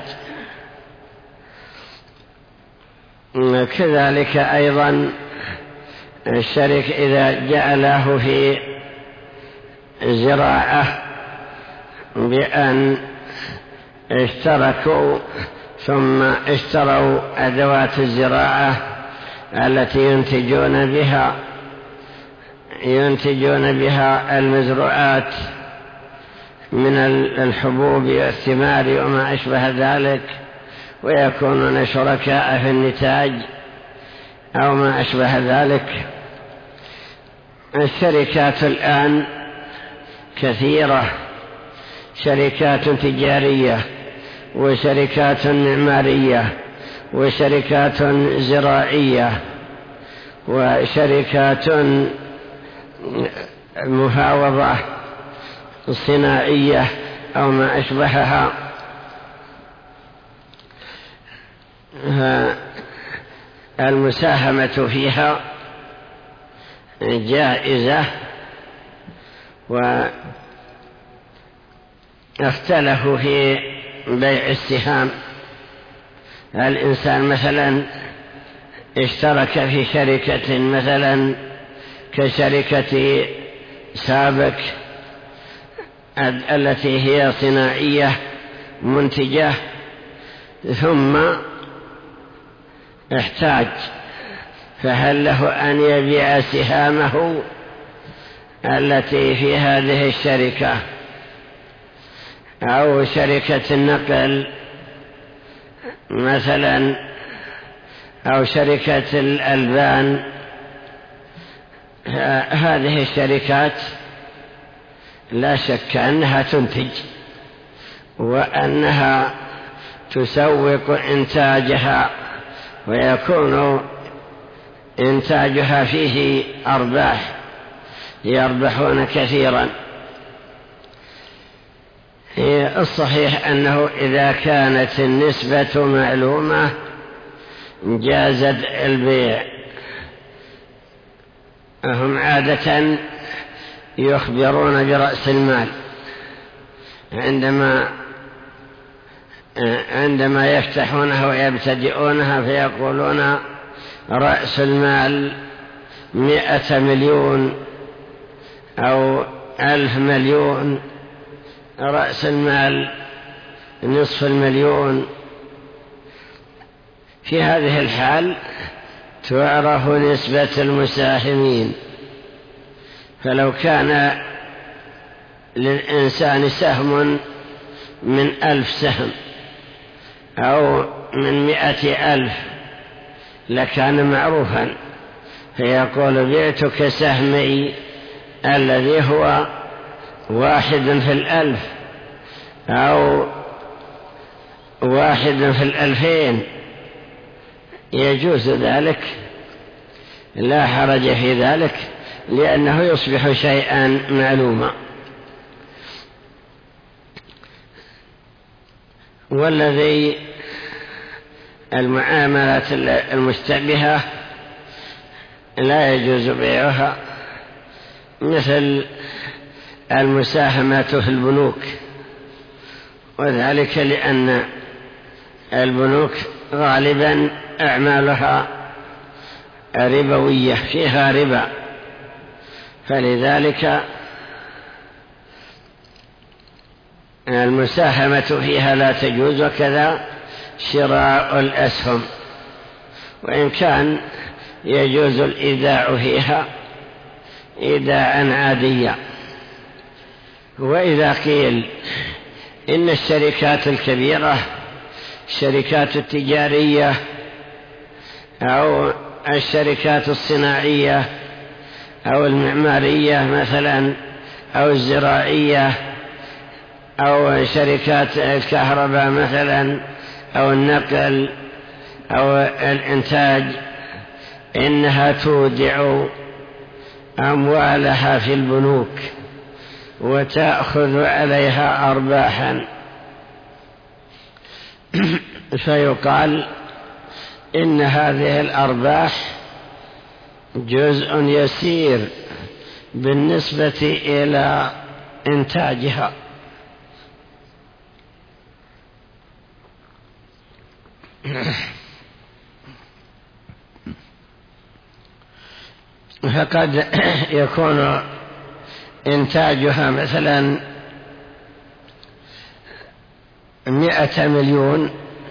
A: كذلك أيضا الشريك إذا جعله في زراعة بأن اشتركوا ثم اشتروا أدوات الزراعة التي ينتجون بها المزروعات من الحبوب والثمار وما أشبه ذلك، ويكونون شركاء في النتاج أو ما أشبه ذلك. الشركات الآن كثيرة، شركات تجارية وشركات معمارية وشركات زراعية وشركات مفاوضة صناعية أو ما أشبهها. المساهمة فيها جائزة، واختلفوا في بيع السهام. الإنسان مثلا اشترك في شركة مثلا كشركة سابك التي هي صناعية منتجة، ثم احتاج، فهل له أن يبيع سهامه التي في هذه الشركة أو شركة النقل مثلا أو شركة الألبان؟ هذه الشركات لا شك أنها تنتج وأنها تسوق إنتاجها، ويكون إنتاجها فيه أرباح، يربحون كثيرا. الصحيح أنه إذا كانت النسبة معلومة جاز البيع. هم عادة يخبرون برأس المال عندما يفتحونها ويبتدئونها، فيقولون رأس المال 100 مليون أو 1000 مليون، رأس المال 250,000. في هذه الحال تعرف نسبة المساهمين، فلو كان للإنسان سهم من 1000 سهم أو من 100,000 لكان معروفا، فيقول بعتك سهمي الذي هو 1 في 1000 أو 1 في 2000، يجوز ذلك، لا حرج في ذلك، لأنه يصبح شيئا معلوما. والذي المعاملات المشتبهة لا يجوز بيعها، مثل المساهمة في البنوك، وذلك لأن البنوك غالبا أعمالها ربوية، فيها ربا، فلذلك المساهمة فيها لا تجوز، وكذا شراء الأسهم، وإن كان يجوز الإيداع فيها إيداعا عاديا. وإذا قيل إن الشركات الكبيرة، الشركات التجارية أو الشركات الصناعية أو المعمارية مثلا أو الزراعية أو شركات الكهرباء مثلا أو النقل أو الإنتاج، إنها تودع أموالها في البنوك وتأخذ عليها أرباحا، فيقال إن هذه الأرباح جزء يسير بالنسبة إلى إنتاجها. فقد يكون إنتاجها مثلا 100 مليون،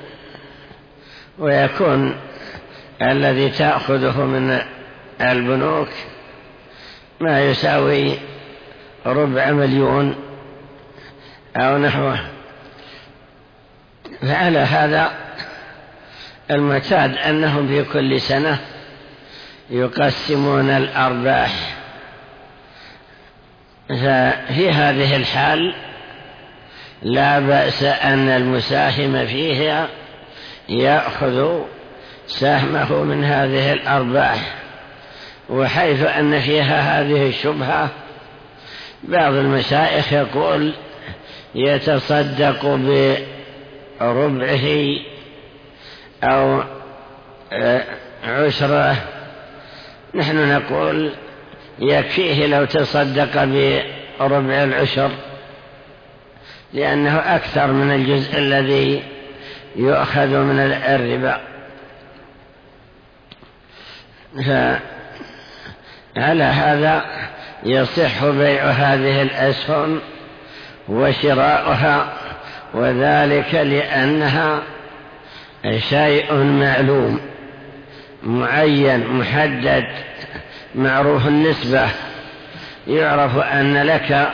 A: ويكون الذي تأخذه من البنوك ما يساوي 250,000 أو نحوه. فعلى هذا المعتاد أنهم في كل سنة يقسمون الأرباح، ففي هذه الحال لا بأس أن المساهم فيها يأخذ سهمه من هذه الأرباح. وحيث أن فيها هذه الشبهة، بعض المشايخ يقول يتصدق بربعه أو عشره. نحن نقول يكفيه لو تصدق بربع العشر، لأنه أكثر من الجزء الذي يؤخذ من الربا. فعلى هذا يصح بيع هذه الأسهم وشراؤها، وذلك لأنها شيء معلوم معين محدد معروف النسبة، يعرف أن لك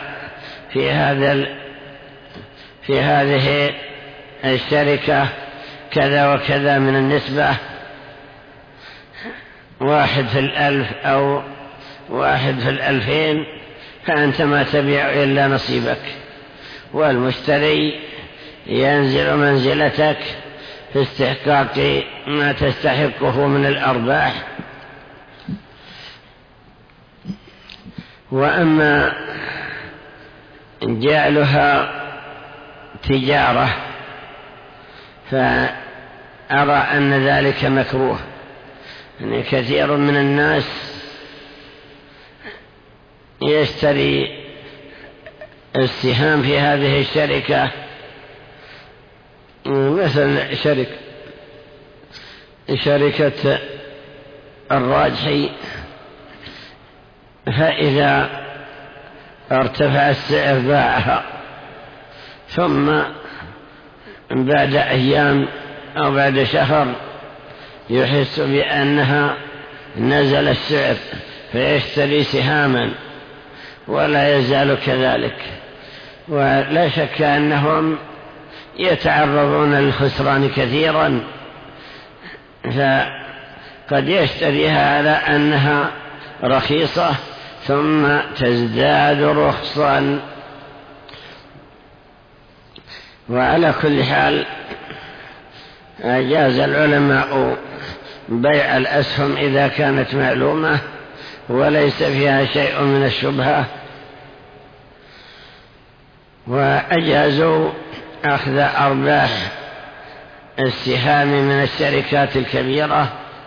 A: في هذه الشركة كذا وكذا من النسبة، 1 في 1000 أو 1 في 2000، فأنت ما تبيع إلا نصيبك، والمشتري ينزل منزلتك في استحقاق ما تستحقه من الأرباح، وأما جعلها تجارة فأرى أن ذلك مكروه، يعني كثير من الناس يشتري السهام في هذه الشركة، مثل شركة الراجحي، فإذا ارتفع السعر باعها، ثم بعد أيام أو بعد شهر يحس بأنها نزل السعر فيشتري سهاما ولا يزال كذلك. ولا شك أنهم يتعرضون للخسران كثيرا، فقد يشتريها على أنها رخيصة ثم تزداد رخصا. وعلى كل حال أجاز العلماء بيع الأسهم إذا كانت معلومة وليس فيها شيء من الشبهة، وأجازوا أخذ أرباح السهام من الشركات الكبيرة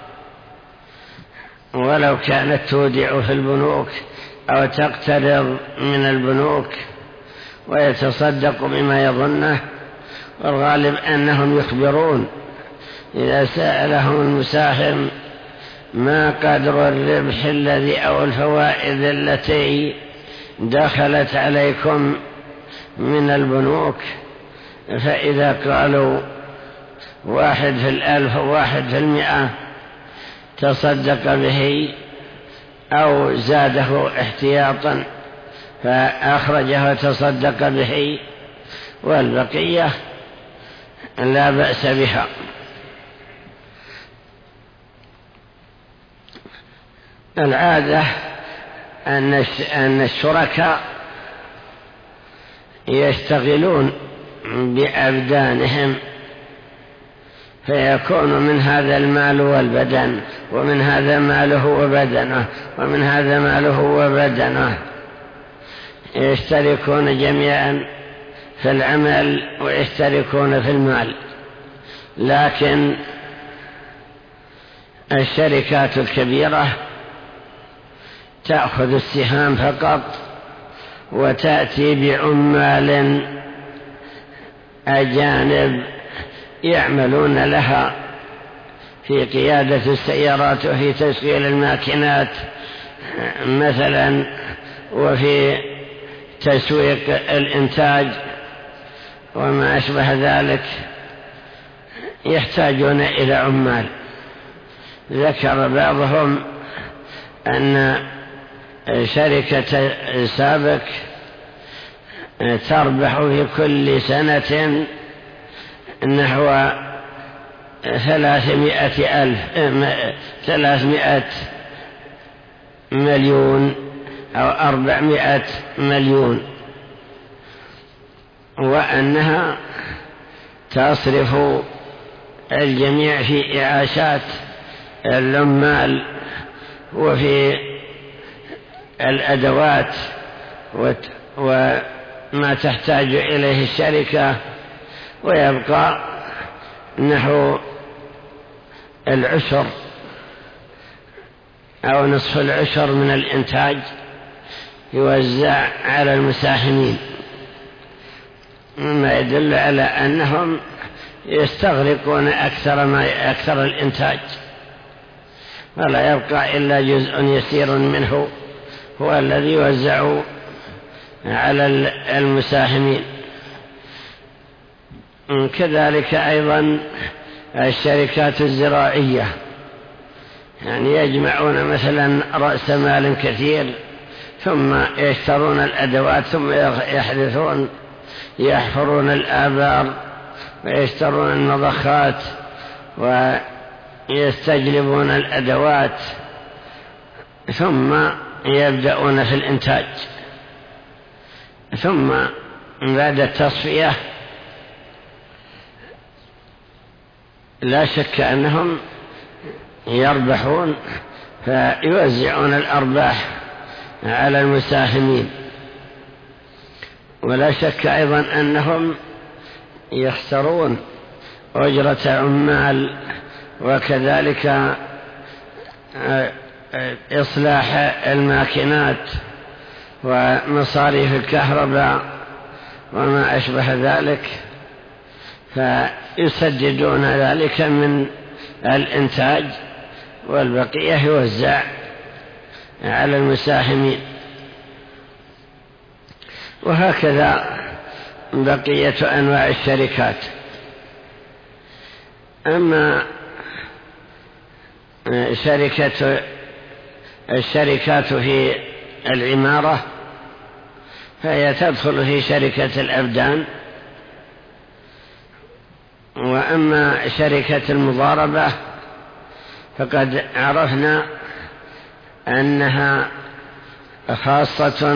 A: ولو كانت تودع في البنوك أو تقترض من البنوك ويتصدق بما يظنه. والغالب أنهم يخبرون إذا سألهم المساهم ما قدر الربح الذي أو الفوائد التي دخلت عليكم من البنوك، فإذا قالوا 1 في 1000 و1 في 100 تصدق به أو زاده احتياطا فأخرجه وتصدق به، والبقية لا بأس بها. العادة أن الشركاء يشتغلون بأبدانهم، فيكون من هذا المال والبدن، ومن هذا ماله وبدنه، ومن هذا ماله وبدنه، يشتركون جميعا في العمل ويشتركون في المال. لكن الشركات الكبيرة تأخذ السهام فقط وتأتي بعمال أجانب يعملون لها في قيادة السيارات وفي تشغيل الماكينات مثلا، وفي تسويق الإنتاج وما أشبه ذلك، يحتاجون إلى عمال. ذكر بعضهم أن شركة سابك تربح في كل سنة نحو 300 مليون أو 400 مليون، وأنها تصرف الجميع في إعاشات العمال وفي الأدوات وما تحتاج إليه الشركة، ويبقى نحو العشر أو نصف العشر من الإنتاج يوزع على المساهمين، مما يدل على أنهم يستغرقون أكثر الإنتاج، ولا يبقى إلا جزء يسير منه هو الذي يوزع على المساهمين. كذلك أيضا الشركات الزراعية، يعني يجمعون مثلا رأس مال كثير ثم يشترون الأدوات ثم يحفرون الآبار ويشترون المضخات ويستجلبون الأدوات ثم يبدأون في الإنتاج، ثم بعد التصفية لا شك أنهم يربحون فيوزعون الأرباح على المساهمين. ولا شك أيضا أنهم يخسرون أجرة عمال، وكذلك إصلاح الماكينات ومصاريف الكهرباء وما أشبه ذلك، فيسددون ذلك من الإنتاج، والبقية يوزع على المساهمين. وهكذا بقية أنواع الشركات. أما الشركات في العمارة فهي تدخل في شركة الأبدان. وأما شركة المضاربة فقد عرفنا أنها خاصة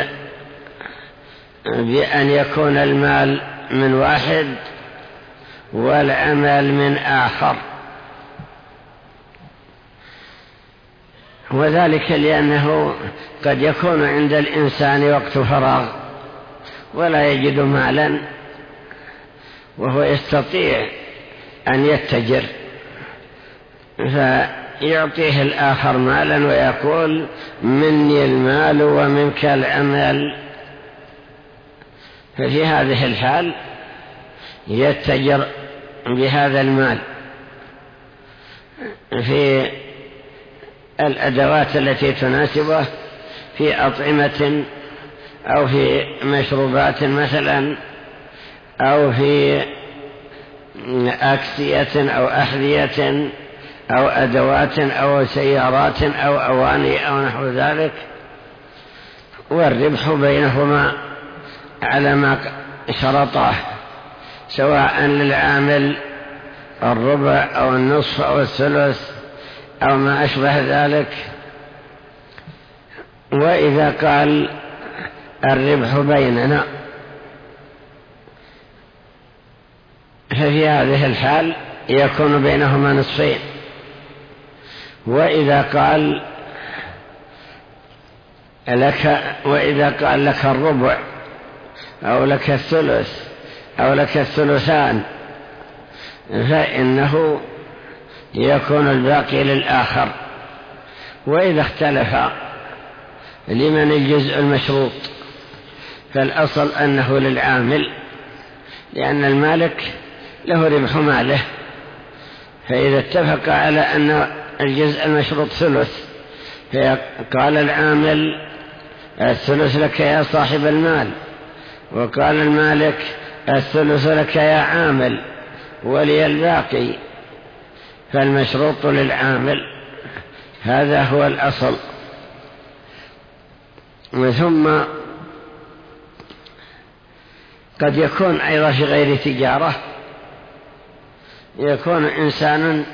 A: بأن يكون المال من واحد والعمل من آخر، وذلك لأنه قد يكون عند الإنسان وقت فراغ ولا يجد مالا، وهو يستطيع أن يتجر، فيعطيه الآخر مالا ويقول مني المال ومنك العمل. ففي هذه الحال يتجر بهذا المال في الأدوات التي تناسبه، في أطعمة أو في مشروبات مثلا، أو في أكسية أو أحذية أو أدوات أو سيارات أو أواني أو نحو ذلك، والربح بينهما على ما شرطه، سواء للعامل الربع أو النصف أو الثلث أو ما أشبه ذلك. وإذا قال الربح بيننا ففي هذه الحال يكون بينهما نصفين. وإذا قال لك الربع أو لك الثلث أو لك الثلثان فإنه يكون الباقي للآخر. وإذا اختلف لمن الجزء المشروط فالأصل أنه للعامل، لأن المالك له ربح ماله. فإذا اتفق على أن الجزء المشروط ثلث، فقال العامل الثلث لك يا صاحب المال، وقال المالك الثلث لك يا عامل ولي الباقي، فالمشروط للعامل. هذا هو الأصل. ثم قد يكون أيضا في غير تجارة، يكون إنسان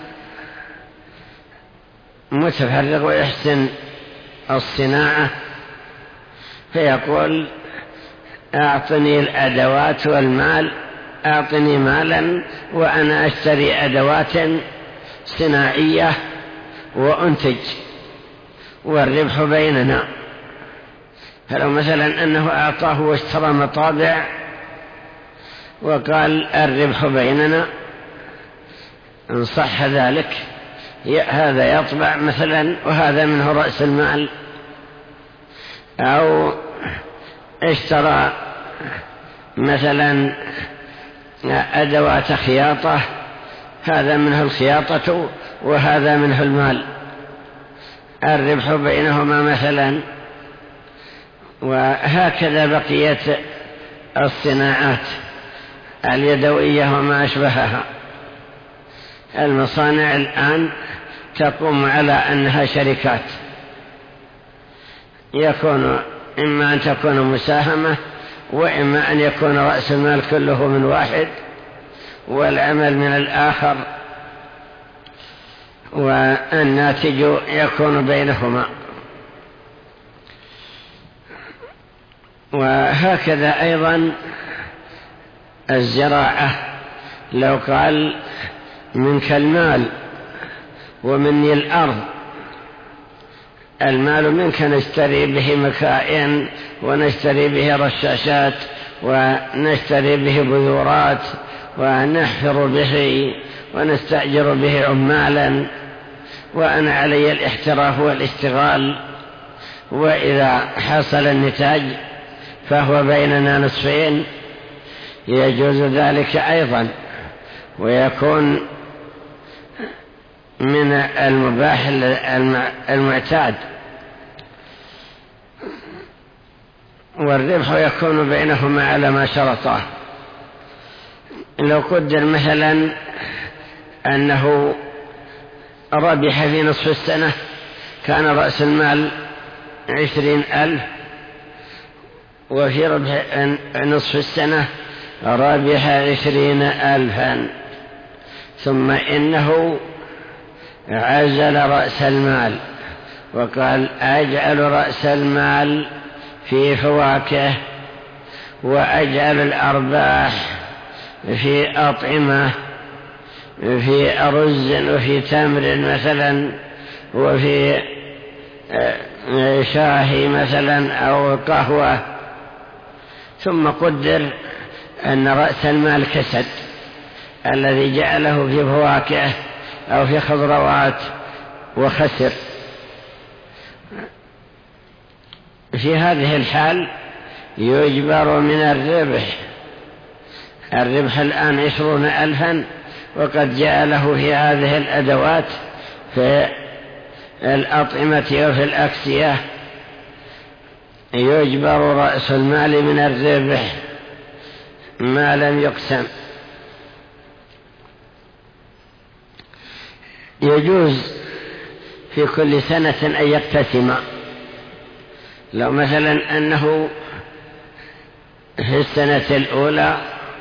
A: متفرغ ويحسن الصناعة، فيقول أعطني الأدوات والمال، أعطني مالا وأنا أشتري أدوات صناعية وأنتج والربح بيننا. فلو مثلا أنه أعطاه واشترى مطابع وقال الربح بيننا، إن صح ذلك هذا يطبع مثلا وهذا منه رأس المال. أو اشترى مثلا أدوات خياطة، هذا منه الخياطة وهذا منه المال، الربح بينهما مثلا. وهكذا بقية الصناعات اليدوية وما أشبهها. المصانع الآن تقوم على أنها شركات، يكون إما أن تكون مساهمة، وإما أن يكون رأس المال كله من واحد والعمل من الآخر، والناتج يكون بينهما. وهكذا أيضا الزراعة، لو قال منك المال ومني الأرض، المال منك نشتري به مكائن ونشتري به رشاشات ونشتري به بذورات ونحفر به ونستأجر به عمالا، وأنا علي الاحتراف والاشتغال، وإذا حصل النتاج فهو بيننا نصفين، يجوز ذلك أيضا ويكون من المباح المعتاد، والربح يكون بينهما على ما شرطاه. لو قدر مثلا أنه ربح في نصف السنة كان رأس المال 20,000، وفي ربح نصف السنة ربح 20,000، ثم إنه عزل رأس المال وقال أجعل رأس المال في فواكه وأجعل الأرباح في أطعمة، في أرز وفي تمر مثلا وفي شاهي مثلا أو قهوة، ثم قدر أن رأس المال كسد الذي جعله في فواكه أو في خضروات وخسر. في هذه الحال يجبر من الربح الآن 20,000 وقد جعله في هذه الأدوات في الأطعمة وفي الأكسية، يجبر رأس المال من الربح ما لم يقسم. يجوز في كل سنة أن يقتسم، لو مثلا أنه في السنة الأولى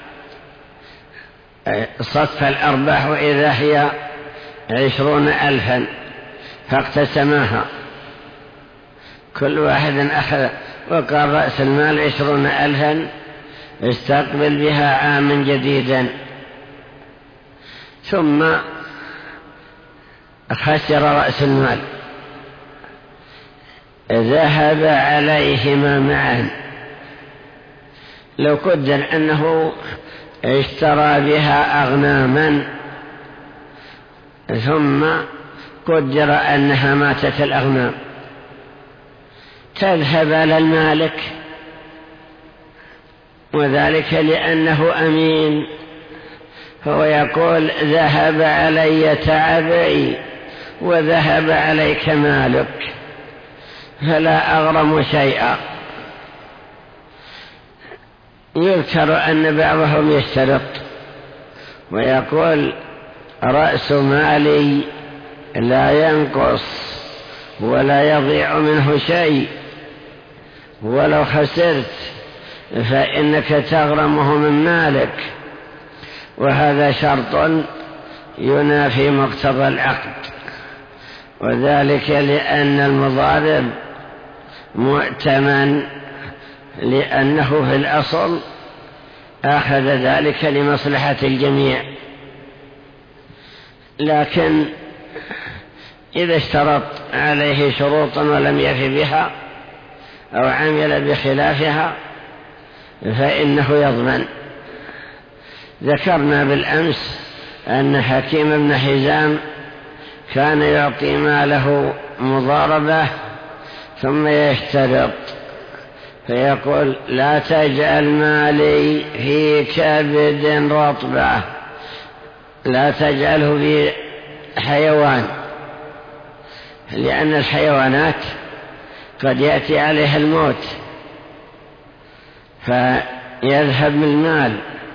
A: صف الأرباح وإذا هي 20,000 فاقتسماها، كل واحد أخذ وقال رأس المال 20,000 استقبل بها عاما جديدا، ثم خسر رأس المال، ذهب عليهما معا. لو قدر أنه اشترى بها أغناما ثم قدر أنها ماتت الأغنام، تذهب على المالك، وذلك لأنه أمين، هو يقول ذهب علي تعبي وذهب عليك مالك فلا أغرم شيئا. يذكر أن بعضهم يشترط ويقول رأس مالي لا ينقص ولا يضيع منه شيء، ولو خسرت فإنك تغرمه من مالك، وهذا شرط ينافي مقتضى العقد، وذلك لأن المضارب مؤتمن، لأنه في الأصل أخذ ذلك لمصلحة الجميع. لكن إذا اشترط عليه شروطا ولم يفي بها أو عمل بخلافها فإنه يضمن. ذكرنا بالأمس أن حكيم بن حزام كان يعطي ماله مضاربة ثم يشترط فيقول لا تجعل مالي في كبد رطبة، لا تجعله في حيوان، لأن الحيوانات قد يأتي عليها الموت فيذهب بالمال.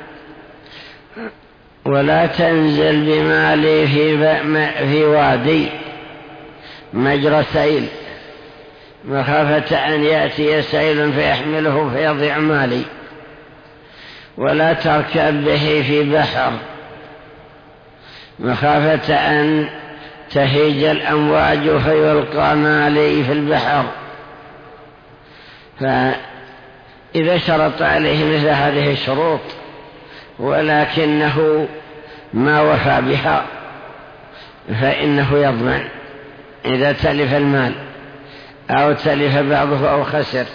A: ولا تنزل بمالي في وادي مجرى سيل مخافة أن يأتي سيل فيحمله فيضيع مالي. ولا تركب به في بحر مخافة أن تهيج الأمواج فيلقى مالي في البحر. فإذا شرط عليه مثل هذه الشروط ولكنه ما وفى بها فإنه يضمن إذا تلف المال. أو تلف بعضه أو خسر.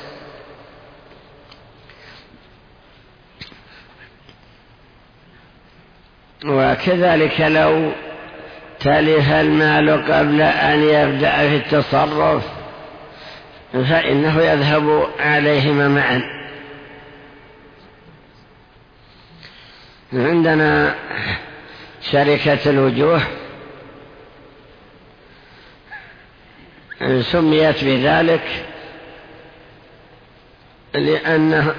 A: وكذلك لو تلف المال قبل أن يبدأ في التصرف فإنه يذهب عليهما معا. عندنا شركة الوجوه سميت بذلك لأنه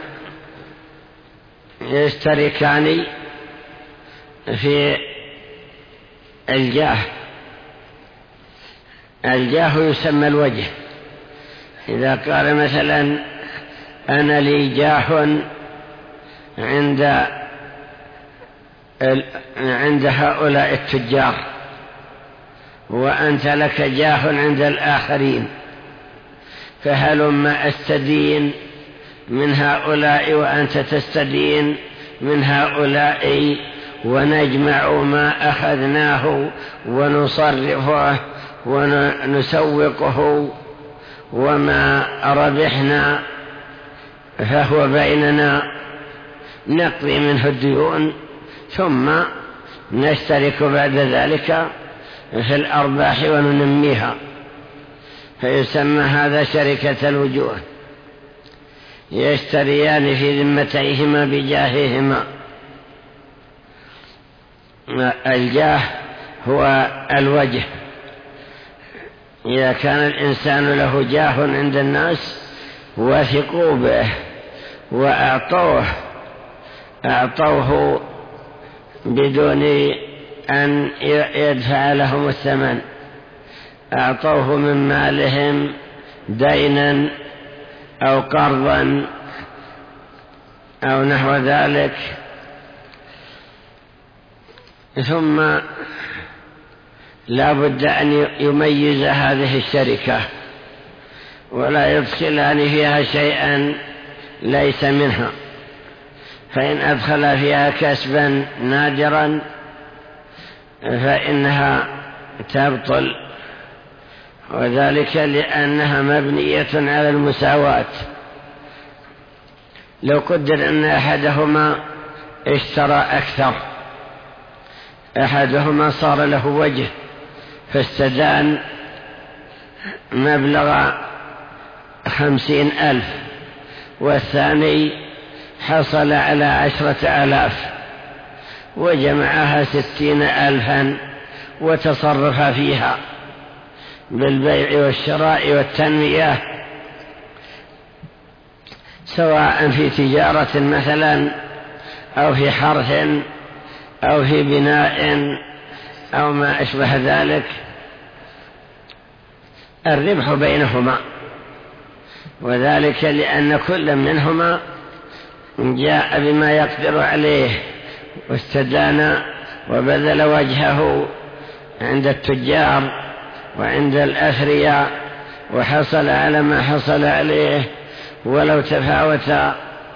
A: يشتركان في الجاه. الجاه يسمى الوجه. إذا قال مثلا أنا لي جاه عند هؤلاء التجار وأنت لك جاه عند الآخرين، فهلما أستدين من هؤلاء وأنت تستدين من هؤلاء، ونجمع ما أخذناه ونصرفه ونسوقه، وما ربحنا فهو بيننا، نقضي منه الديون ثم نشترك بعد ذلك في الأرباح وننميها، فيسمى هذا شركة الوجوه. يشتريان في ذمتيهما بجاههما. الجاه هو الوجه. إذا كان الإنسان له جاه عند الناس وثقوا به وأعطوه بدون أن يدفع لهم الثمن، أعطوه من مالهم دينا أو قرضا أو نحو ذلك، ثم لا بد أن يميز هذه الشركة ولا يدخلان فيها شيئا ليس منها، فإن أدخل فيها كسبا نادرا فإنها تبطل، وذلك لأنها مبنية على المساواة. لو قدر أن أحدهما اشترى أكثر، أحدهما صار له وجه فاستدان مبلغ 50,000 والثاني حصل على 10,000 وجمعها 60,000 وتصرف فيها بالبيع والشراء والتنمية، سواء في تجارة مثلا أو في حرث أو في بناء أو ما أشبه ذلك، الربح بينهما، وذلك لأن كل منهما جاء بما يقدر عليه واستدان وبذل وجهه عند التجار وعند الأثرياء وحصل على ما حصل عليه ولو تفاوتا.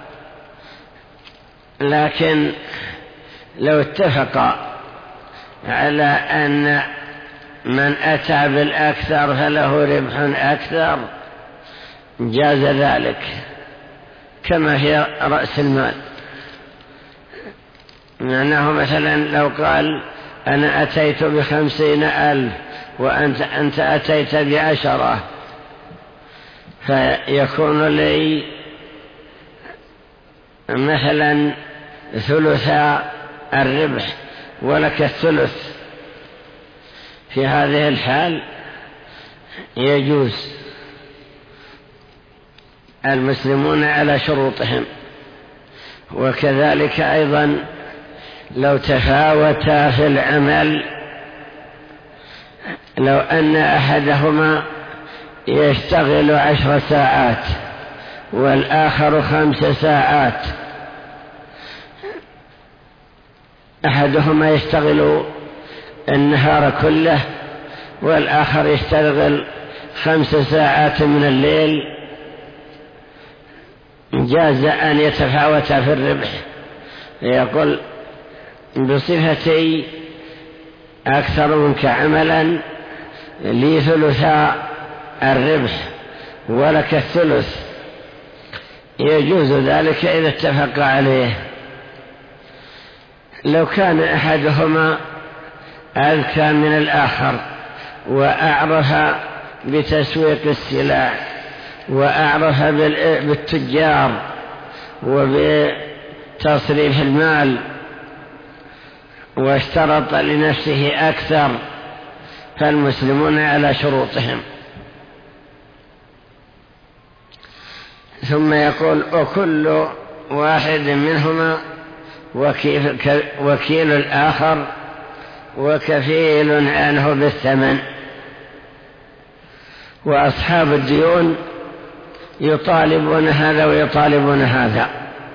A: لكن لو اتفق على أن من أتى بالأكثر فله ربح أكثر جاز ذلك، كما هي رأس المال. لأنه مثلا لو قال أنا أتيت ب50,000 وأنت أتيت ب10، فيكون لي مثلا ثلث الربح ولك الثلث. في هذه الحال يجوز. المسلمون على شروطهم. وكذلك أيضا لو تفاوتا في العمل، لو أن أحدهما يشتغل 10 ساعات والآخر 5 ساعات، أحدهما يشتغل النهار كله والآخر يشتغل 5 ساعات من الليل، جاز أن يتفاوتا في الربح. يقول بصفتي أكثر منك عملا لي ثلث الربح، ولك الثلث، يجوز ذلك إذا اتفق عليه. لو كان أحدهما أذكى من الآخر وأعرف بتسويق السلع وأعرف بالتجار وبتصريف المال واشترط لنفسه أكثر، فالمسلمون على شروطهم. ثم يقول: وكل واحد منهما وكيل الآخر وكفيل عنه بالثمن. وأصحاب الديون يطالبون هذا ويطالبون هذا،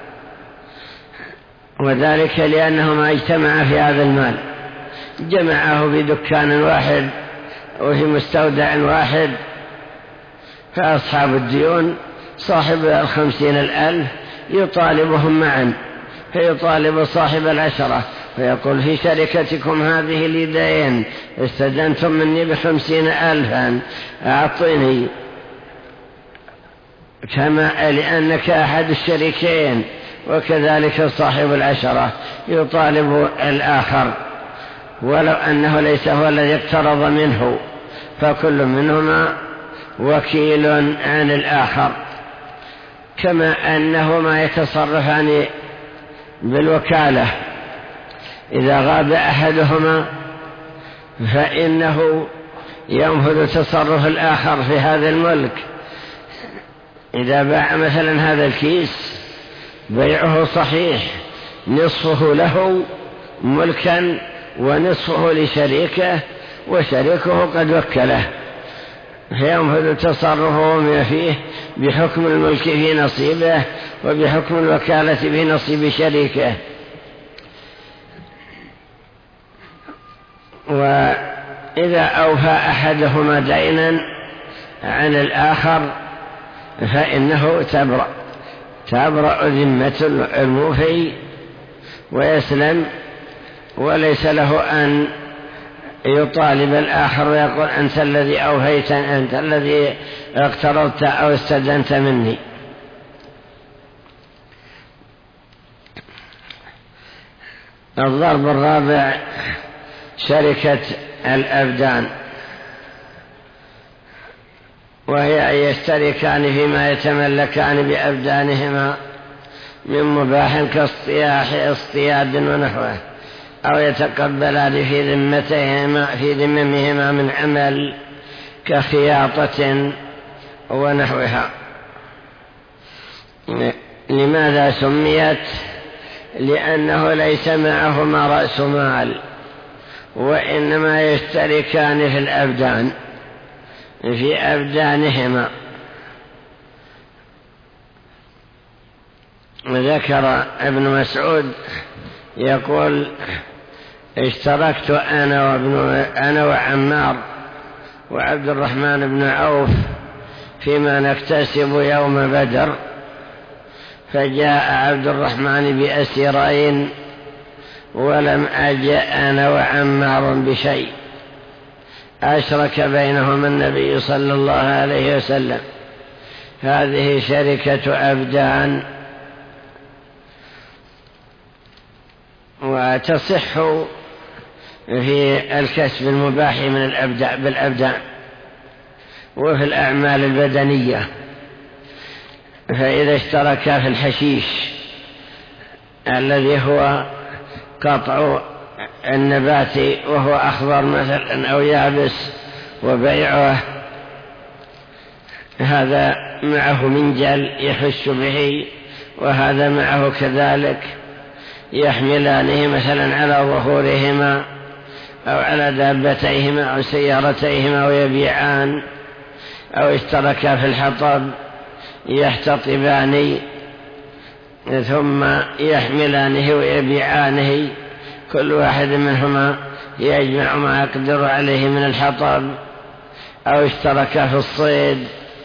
A: وذلك لأنهما اجتمعا في هذا المال، جمعه بدكان واحد وفي مستودع واحد. فأصحاب الديون صاحب 50,000 يطالبهم معا، فيطالب صاحب 10 فيقول: في شركتكم هذه لي دين، استدنتم مني 50,000 أعطيني، كما لأنك أحد الشريكين. وكذلك صاحب 10 يطالب الآخر ولو أنه ليس هو الذي اقترض منه، فكل منهما وكيل عن الآخر. كما أنهما يتصرفان بالوكالة، إذا غاب أحدهما فإنه ينفذ تصرف الآخر في هذا الملك. إذا باع مثلا هذا الكيس بيعه صحيح، نصفه له ملكا ونصفه لشريكه، وشريكه قد وكله، فينفذ تصرفه فيه بحكم الملك في نصيبه وبحكم الوكالة في نصيب شريكه. وإذا أوفى أحدهما دينا عن الآخر فإنه تبرأ ذمة الموفي ويسلم، وليس له أن يطالب الآخر ويقول: أنت الذي أوفيت، أنت الذي اقترضت أو استدنت مني. الضرب الرابع: شركة الأبدان، وهي أن يشتركان فيما يتملكان بأبدانهما من مباح كاصطياد ونحوه، أو يتقبلان في ذممهما من عمل كخياطة ونحوها. لماذا سميت؟ لأنه ليس معهما رأس مال، وإنما يشتركان في الأبدان، في أبدانهما. ذكر ابن مسعود يقول: اشتركت أنا وعمار وعبد الرحمن بن عوف فيما نكتسب يوم بدر، فجاء عبد الرحمن بأسيرين ولم أجأ أنا وعمار بشيء، أشرك بينهما النبي صلى الله عليه وسلم. هذه شركة أبدان، وتصح في الكسب المباح من بالأبدان وفي الأعمال البدنية. فإذا اشتركا في الحشيش الذي هو قطع النبات وهو أخضر مثلا أو يابس وبيعه، هذا معه منجل يحش به، وهذا معه كذلك، يحملانه مثلا على ظهورهما أو على دابتيهما أو سيارتيهما ويبيعان، أو اشتركا في الحطب يحتطبان ثم يحملانه ويبيعانه، كل واحد منهما يجمع ما يقدر عليه من الحطب. أو اشتركا في الصيد،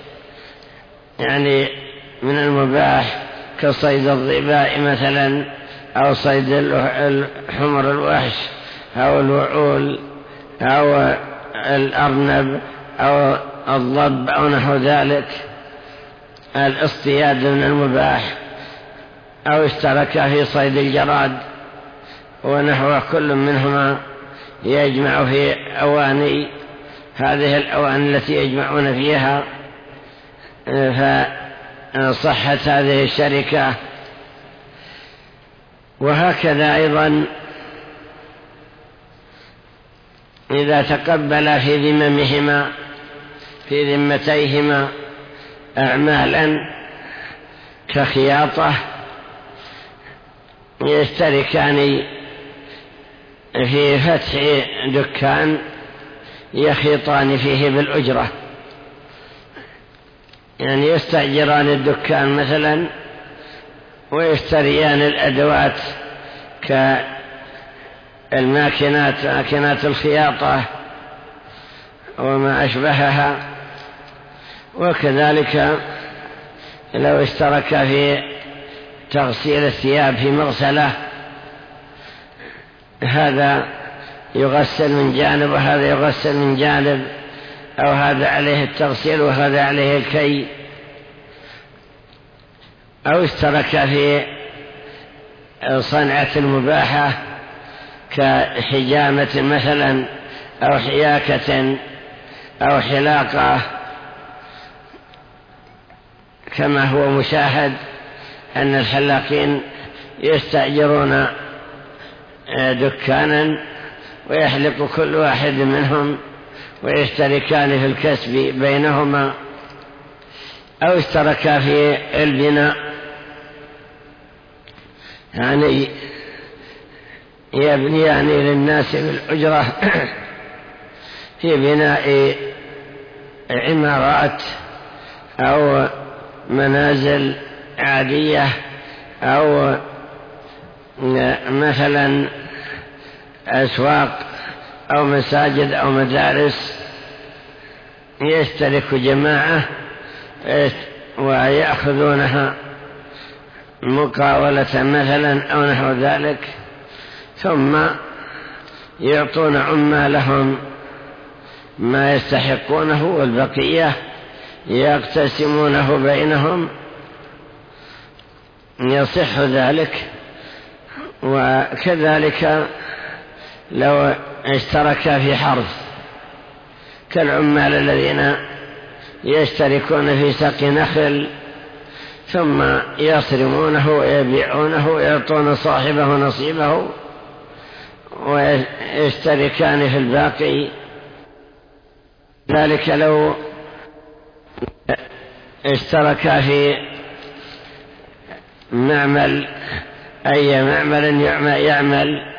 A: يعني من المباح كصيد الظباء مثلا، أو صيد الحمر الوحش أو الوعول أو الأرنب أو الضب أو نحو ذلك. الاصطياد من المباح، أو اشترك في صيد الجراد ونحو، كل منهما يجمع في أواني، هذه الأواني التي يجمعون فيها، فصحت هذه الشركة. وهكذا أيضا إذا تقبل في ذممهما، في ذمتيهما أعمالا كخياطة، يشتركان في فتح دكان يخيطان فيه بالأجرة، يعني يستأجران الدكان مثلا ويشتريان الأدوات كالماكينات، ماكينات الخياطة وما أشبهها. وكذلك لو اشترك في تغسيل الثياب في مغسلة، هذا يغسل من جانب وهذا يغسل من جانب، أو هذا عليه التغسيل وهذا عليه الكي، أو اشترك في صنعة المباحة كحجامة مثلا، أو حياكة، أو حلاقة، كما هو مشاهد أن الحلاقين يستأجرون دكانا ويحلق كل واحد منهم ويشتركان في الكسب بينهما. أو اشتركا في البناء، يعني يبنيان للناس بالأجرة في بناء عمارات أو منازل عادية، أو مثلا أسواق أو مساجد أو مدارس، يشترك جماعة ويأخذونها مقاولة مثلا أو نحو ذلك، ثم يعطون عمالهم ما يستحقونه، والبقية يقتسمونه بينهم، يصح ذلك. وكذلك لو اشترك في حرث كالعمال الذين يشتركون في سقي نخل، ثم يصرمونه ويبيعونه ويعطون صاحبه نصيبه ويشتركان في الباقي. ذلك لو اشترك في معمل، أي معمل يعمل،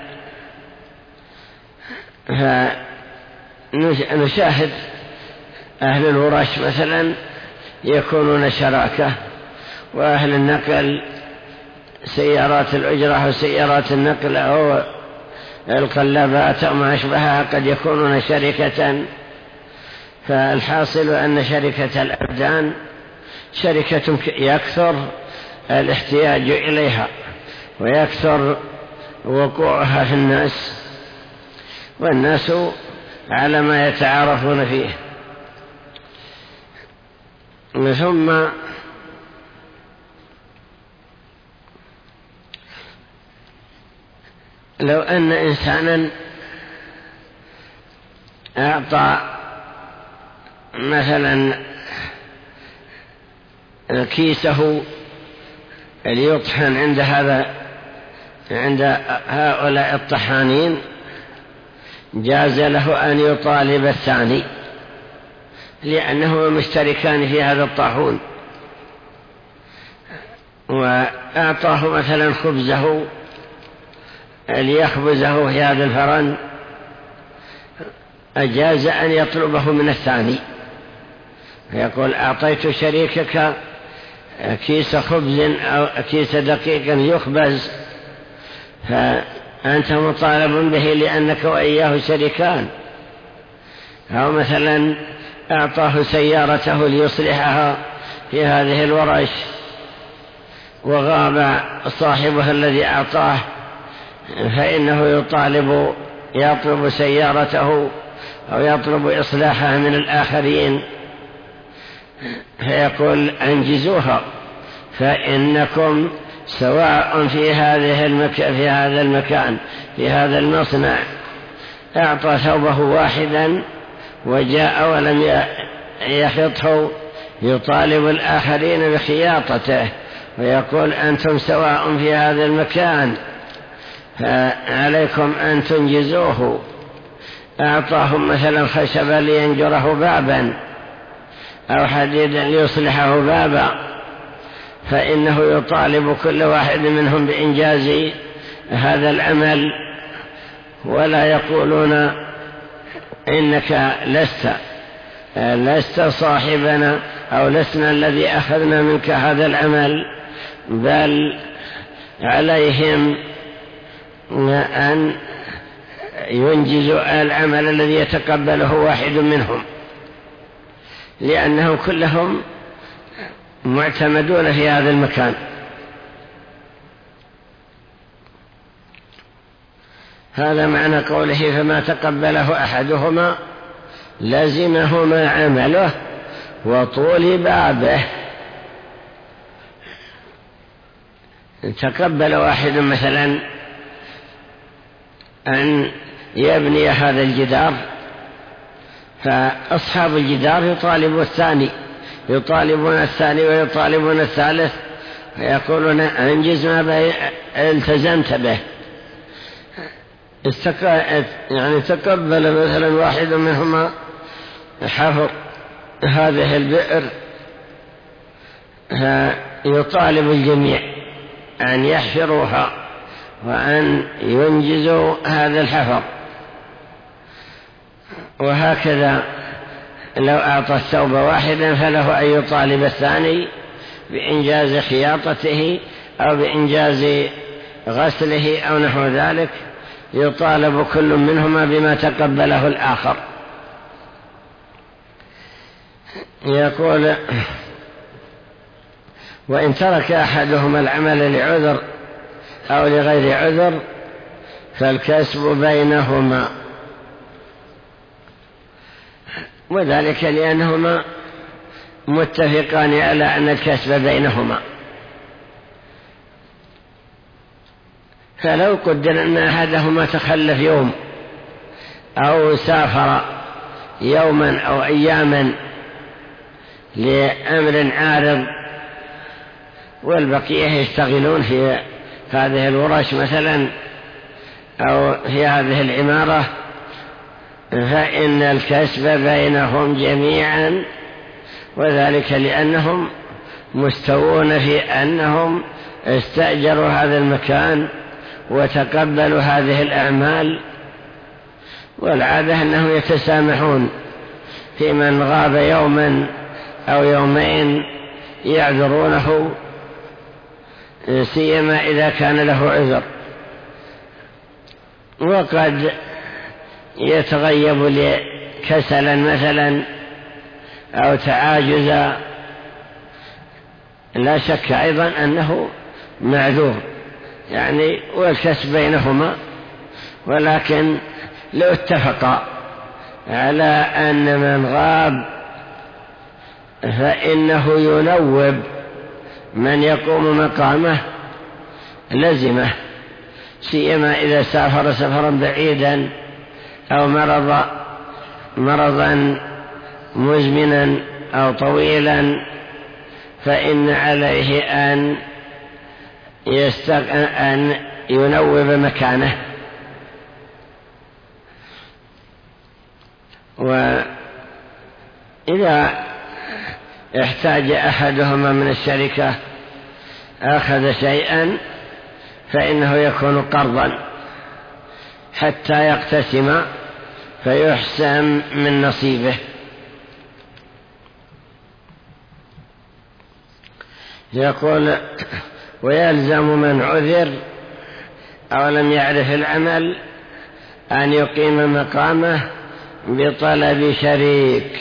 A: فنشاهد أهل الورش مثلا يكونون شراكة، وأهل النقل سيارات الأجرة وسيارات النقل أو القلابات أو ما أشبهها قد يكونون شركة. فالحاصل أن شركة الأبدان شركة يكثر الاحتياج إليها ويكثر وقوعها في الناس، والناس على ما يتعارفون فيه. ثم لو أن إنسانا أعطى مثلا كيسه ليطحن عند هؤلاء الطحانين، جاز له أن يطالب الثاني لأنهما مشتركان في هذا الطاحون، وأعطاه مثلا خبزه ليخبزه في هذا الفرن، أجاز أن يطلبه من الثاني، فيقول أعطيت شريكك كيس خبز أو كيس دقيق يخبز، فأنت مطالب به لأنك وإياه شريكان. أو مثلا أعطاه سيارته ليصلحها في هذه الورش، وغاب صاحبها الذي أعطاه، فإنه يطلب سيارته أو يطلب إصلاحها من الآخرين، فيقول أنجزوها فإنكم سواء في هذا المكان في هذا المصنع. أعطى ثوبه واحدا وجاء ولم يخطه يطالب الآخرين بخياطته ويقول أنتم سواء في هذا المكان فعليكم أن تنجزوه. أعطاهم مثلا خشبا لينجره بابا أو حديدا ليصلحه بابا، فإنه يطالب كل واحد منهم بإنجاز هذا العمل، ولا يقولون إنك لست صاحبنا أو لسنا الذي أخذنا منك هذا العمل، بل عليهم أن ينجزوا العمل الذي يتقبله واحد منهم، لأنهم كلهم معتمدون في هذا المكان. هذا معنى قوله فما تقبله أحدهما لزمهما عمله وطولب به. تقبل واحد مثلا أن يبني هذا الجدار، فأصحاب الجدار يطالبون الثاني ويطالبون الثالث ويقولون أنجز ما التزمت به. يعني تقبل مثلا واحد منهما حفر هذه البئر، يطالب الجميع أن يحفروها وأن ينجزوا هذا الحفر. وهكذا لو أعطى الثوب واحدا فله أن يطالب الثاني بإنجاز خياطته أو بإنجاز غسله أو نحو ذلك، يطالب كل منهما بما تقبله الآخر. يقول وإن ترك أحدهما العمل لعذر أو لغير عذر فالكسب بينهما، وذلك لأنهما متفقان على أن الكسب بينهما. فلو قدر أن أحدهما تخلف يوم أو سافر يوما أو أياما لأمر عارض والبقية يشتغلون في هذه الورش مثلا أو في هذه العمارة، فإن الكسب بينهم جميعا، وذلك لأنهم مستوون في أنهم استأجروا هذا المكان وتقبلوا هذه الأعمال. والعادة أنهم يتسامحون في من غاب يوما أو يومين، يعذرونه سيما إذا كان له عذر. وقد يتغيب كسلا مثلا أو تعاجزا، لا شك أيضا أنه معذور يعني، والكسب بينهما. ولكن لو اتفقا على أن من غاب فإنه ينوب من يقوم مقامه لزمه، سيما إذا سافر سفرا بعيدا أو مرضا مزمنا أو طويلا، فإن عليه أن ينوب مكانه. وإذا احتاج أحدهما من الشركة أخذ شيئا فإنه يكون قرضا حتى يقتسم فيحسم من نصيبه. يقول ويلزم من عذر أو لم يعرف العمل أن يقيم مقامه بطلب شريك.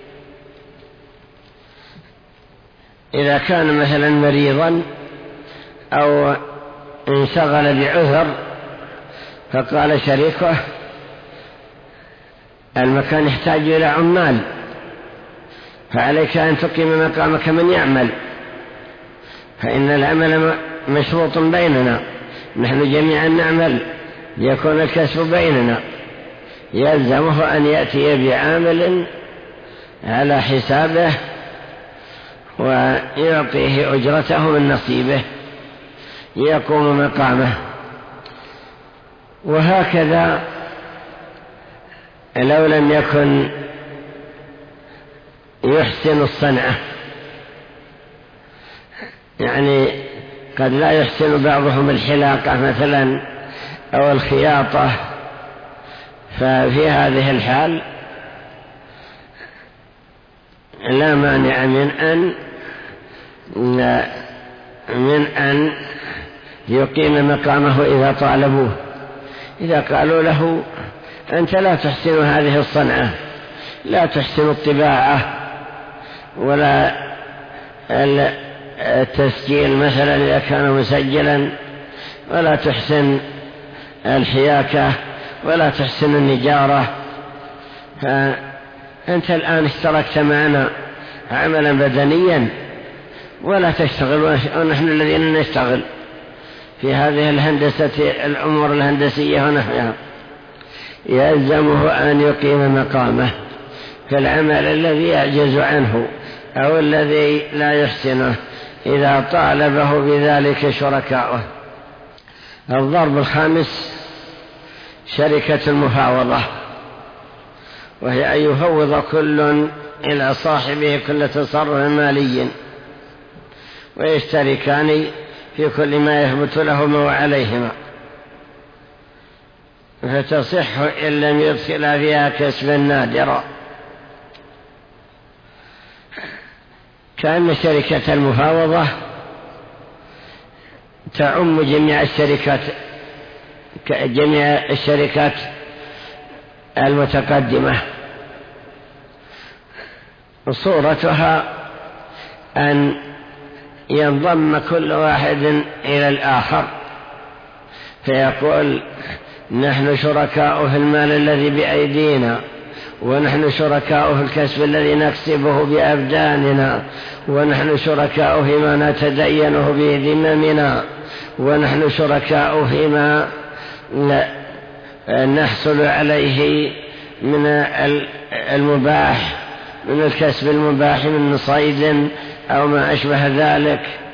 A: إذا كان مثلا مريضا أو انشغل بعذر فقال شريكه المكان يحتاج إلى عمال، فعليك أن تقيم مقامك من يعمل، فإن العمل مشروط بيننا، نحن جميعا نعمل ليكون الكسب بيننا، يلزمه أن يأتي بعامل على حسابه ويعطيه أجرته من نصيبه يقوم مقامه. وهكذا لو لم يكن يحسن الصنعة، يعني قد لا يحسن بعضهم الحلاقة مثلا أو الخياطة، ففي هذه الحال لا مانع من أن يقيم مقامه إذا طالبوه، إذا قالوا له أنت لا تحسن هذه الصنعة، لا تحسن الطباعة ولا التسجيل مثلا إذا كان مسجلا، ولا تحسن الحياكة ولا تحسن النجارة، فأنت الآن اشتركت معنا عملا بدنيا ولا تشتغل، ونحن الذين نشتغل في هذه الهندسة، الأمور الهندسية ونحوها، يلزمه أن يقيم مقامه في العمل الذي يعجز عنه أو الذي لا يحسنه إذا طالبه بذلك شركاؤه. الضرب الخامس شركة المفاوضة، وهي أن يفوض كل إلى صاحبه كل تصرف مالي، ويشتركان في كل ما يثبت لهما وعليهما، فتصح إن لم يدخل فيها كسبا نادرا. كأن شركة المفاوضة تعم جميع الشركات المتقدمة. صورتها أن ينضم كل واحد إلى الآخر فيقول نحن شركاء في المال الذي بأيدينا، ونحن شركاء في الكسب الذي نكسبه بأبداننا، ونحن شركاء فيما نتدينه بذممنا، ونحن شركاء فيما نحصل عليه من المباح، من الكسب المباح من صيد أو ما أشبه ذلك.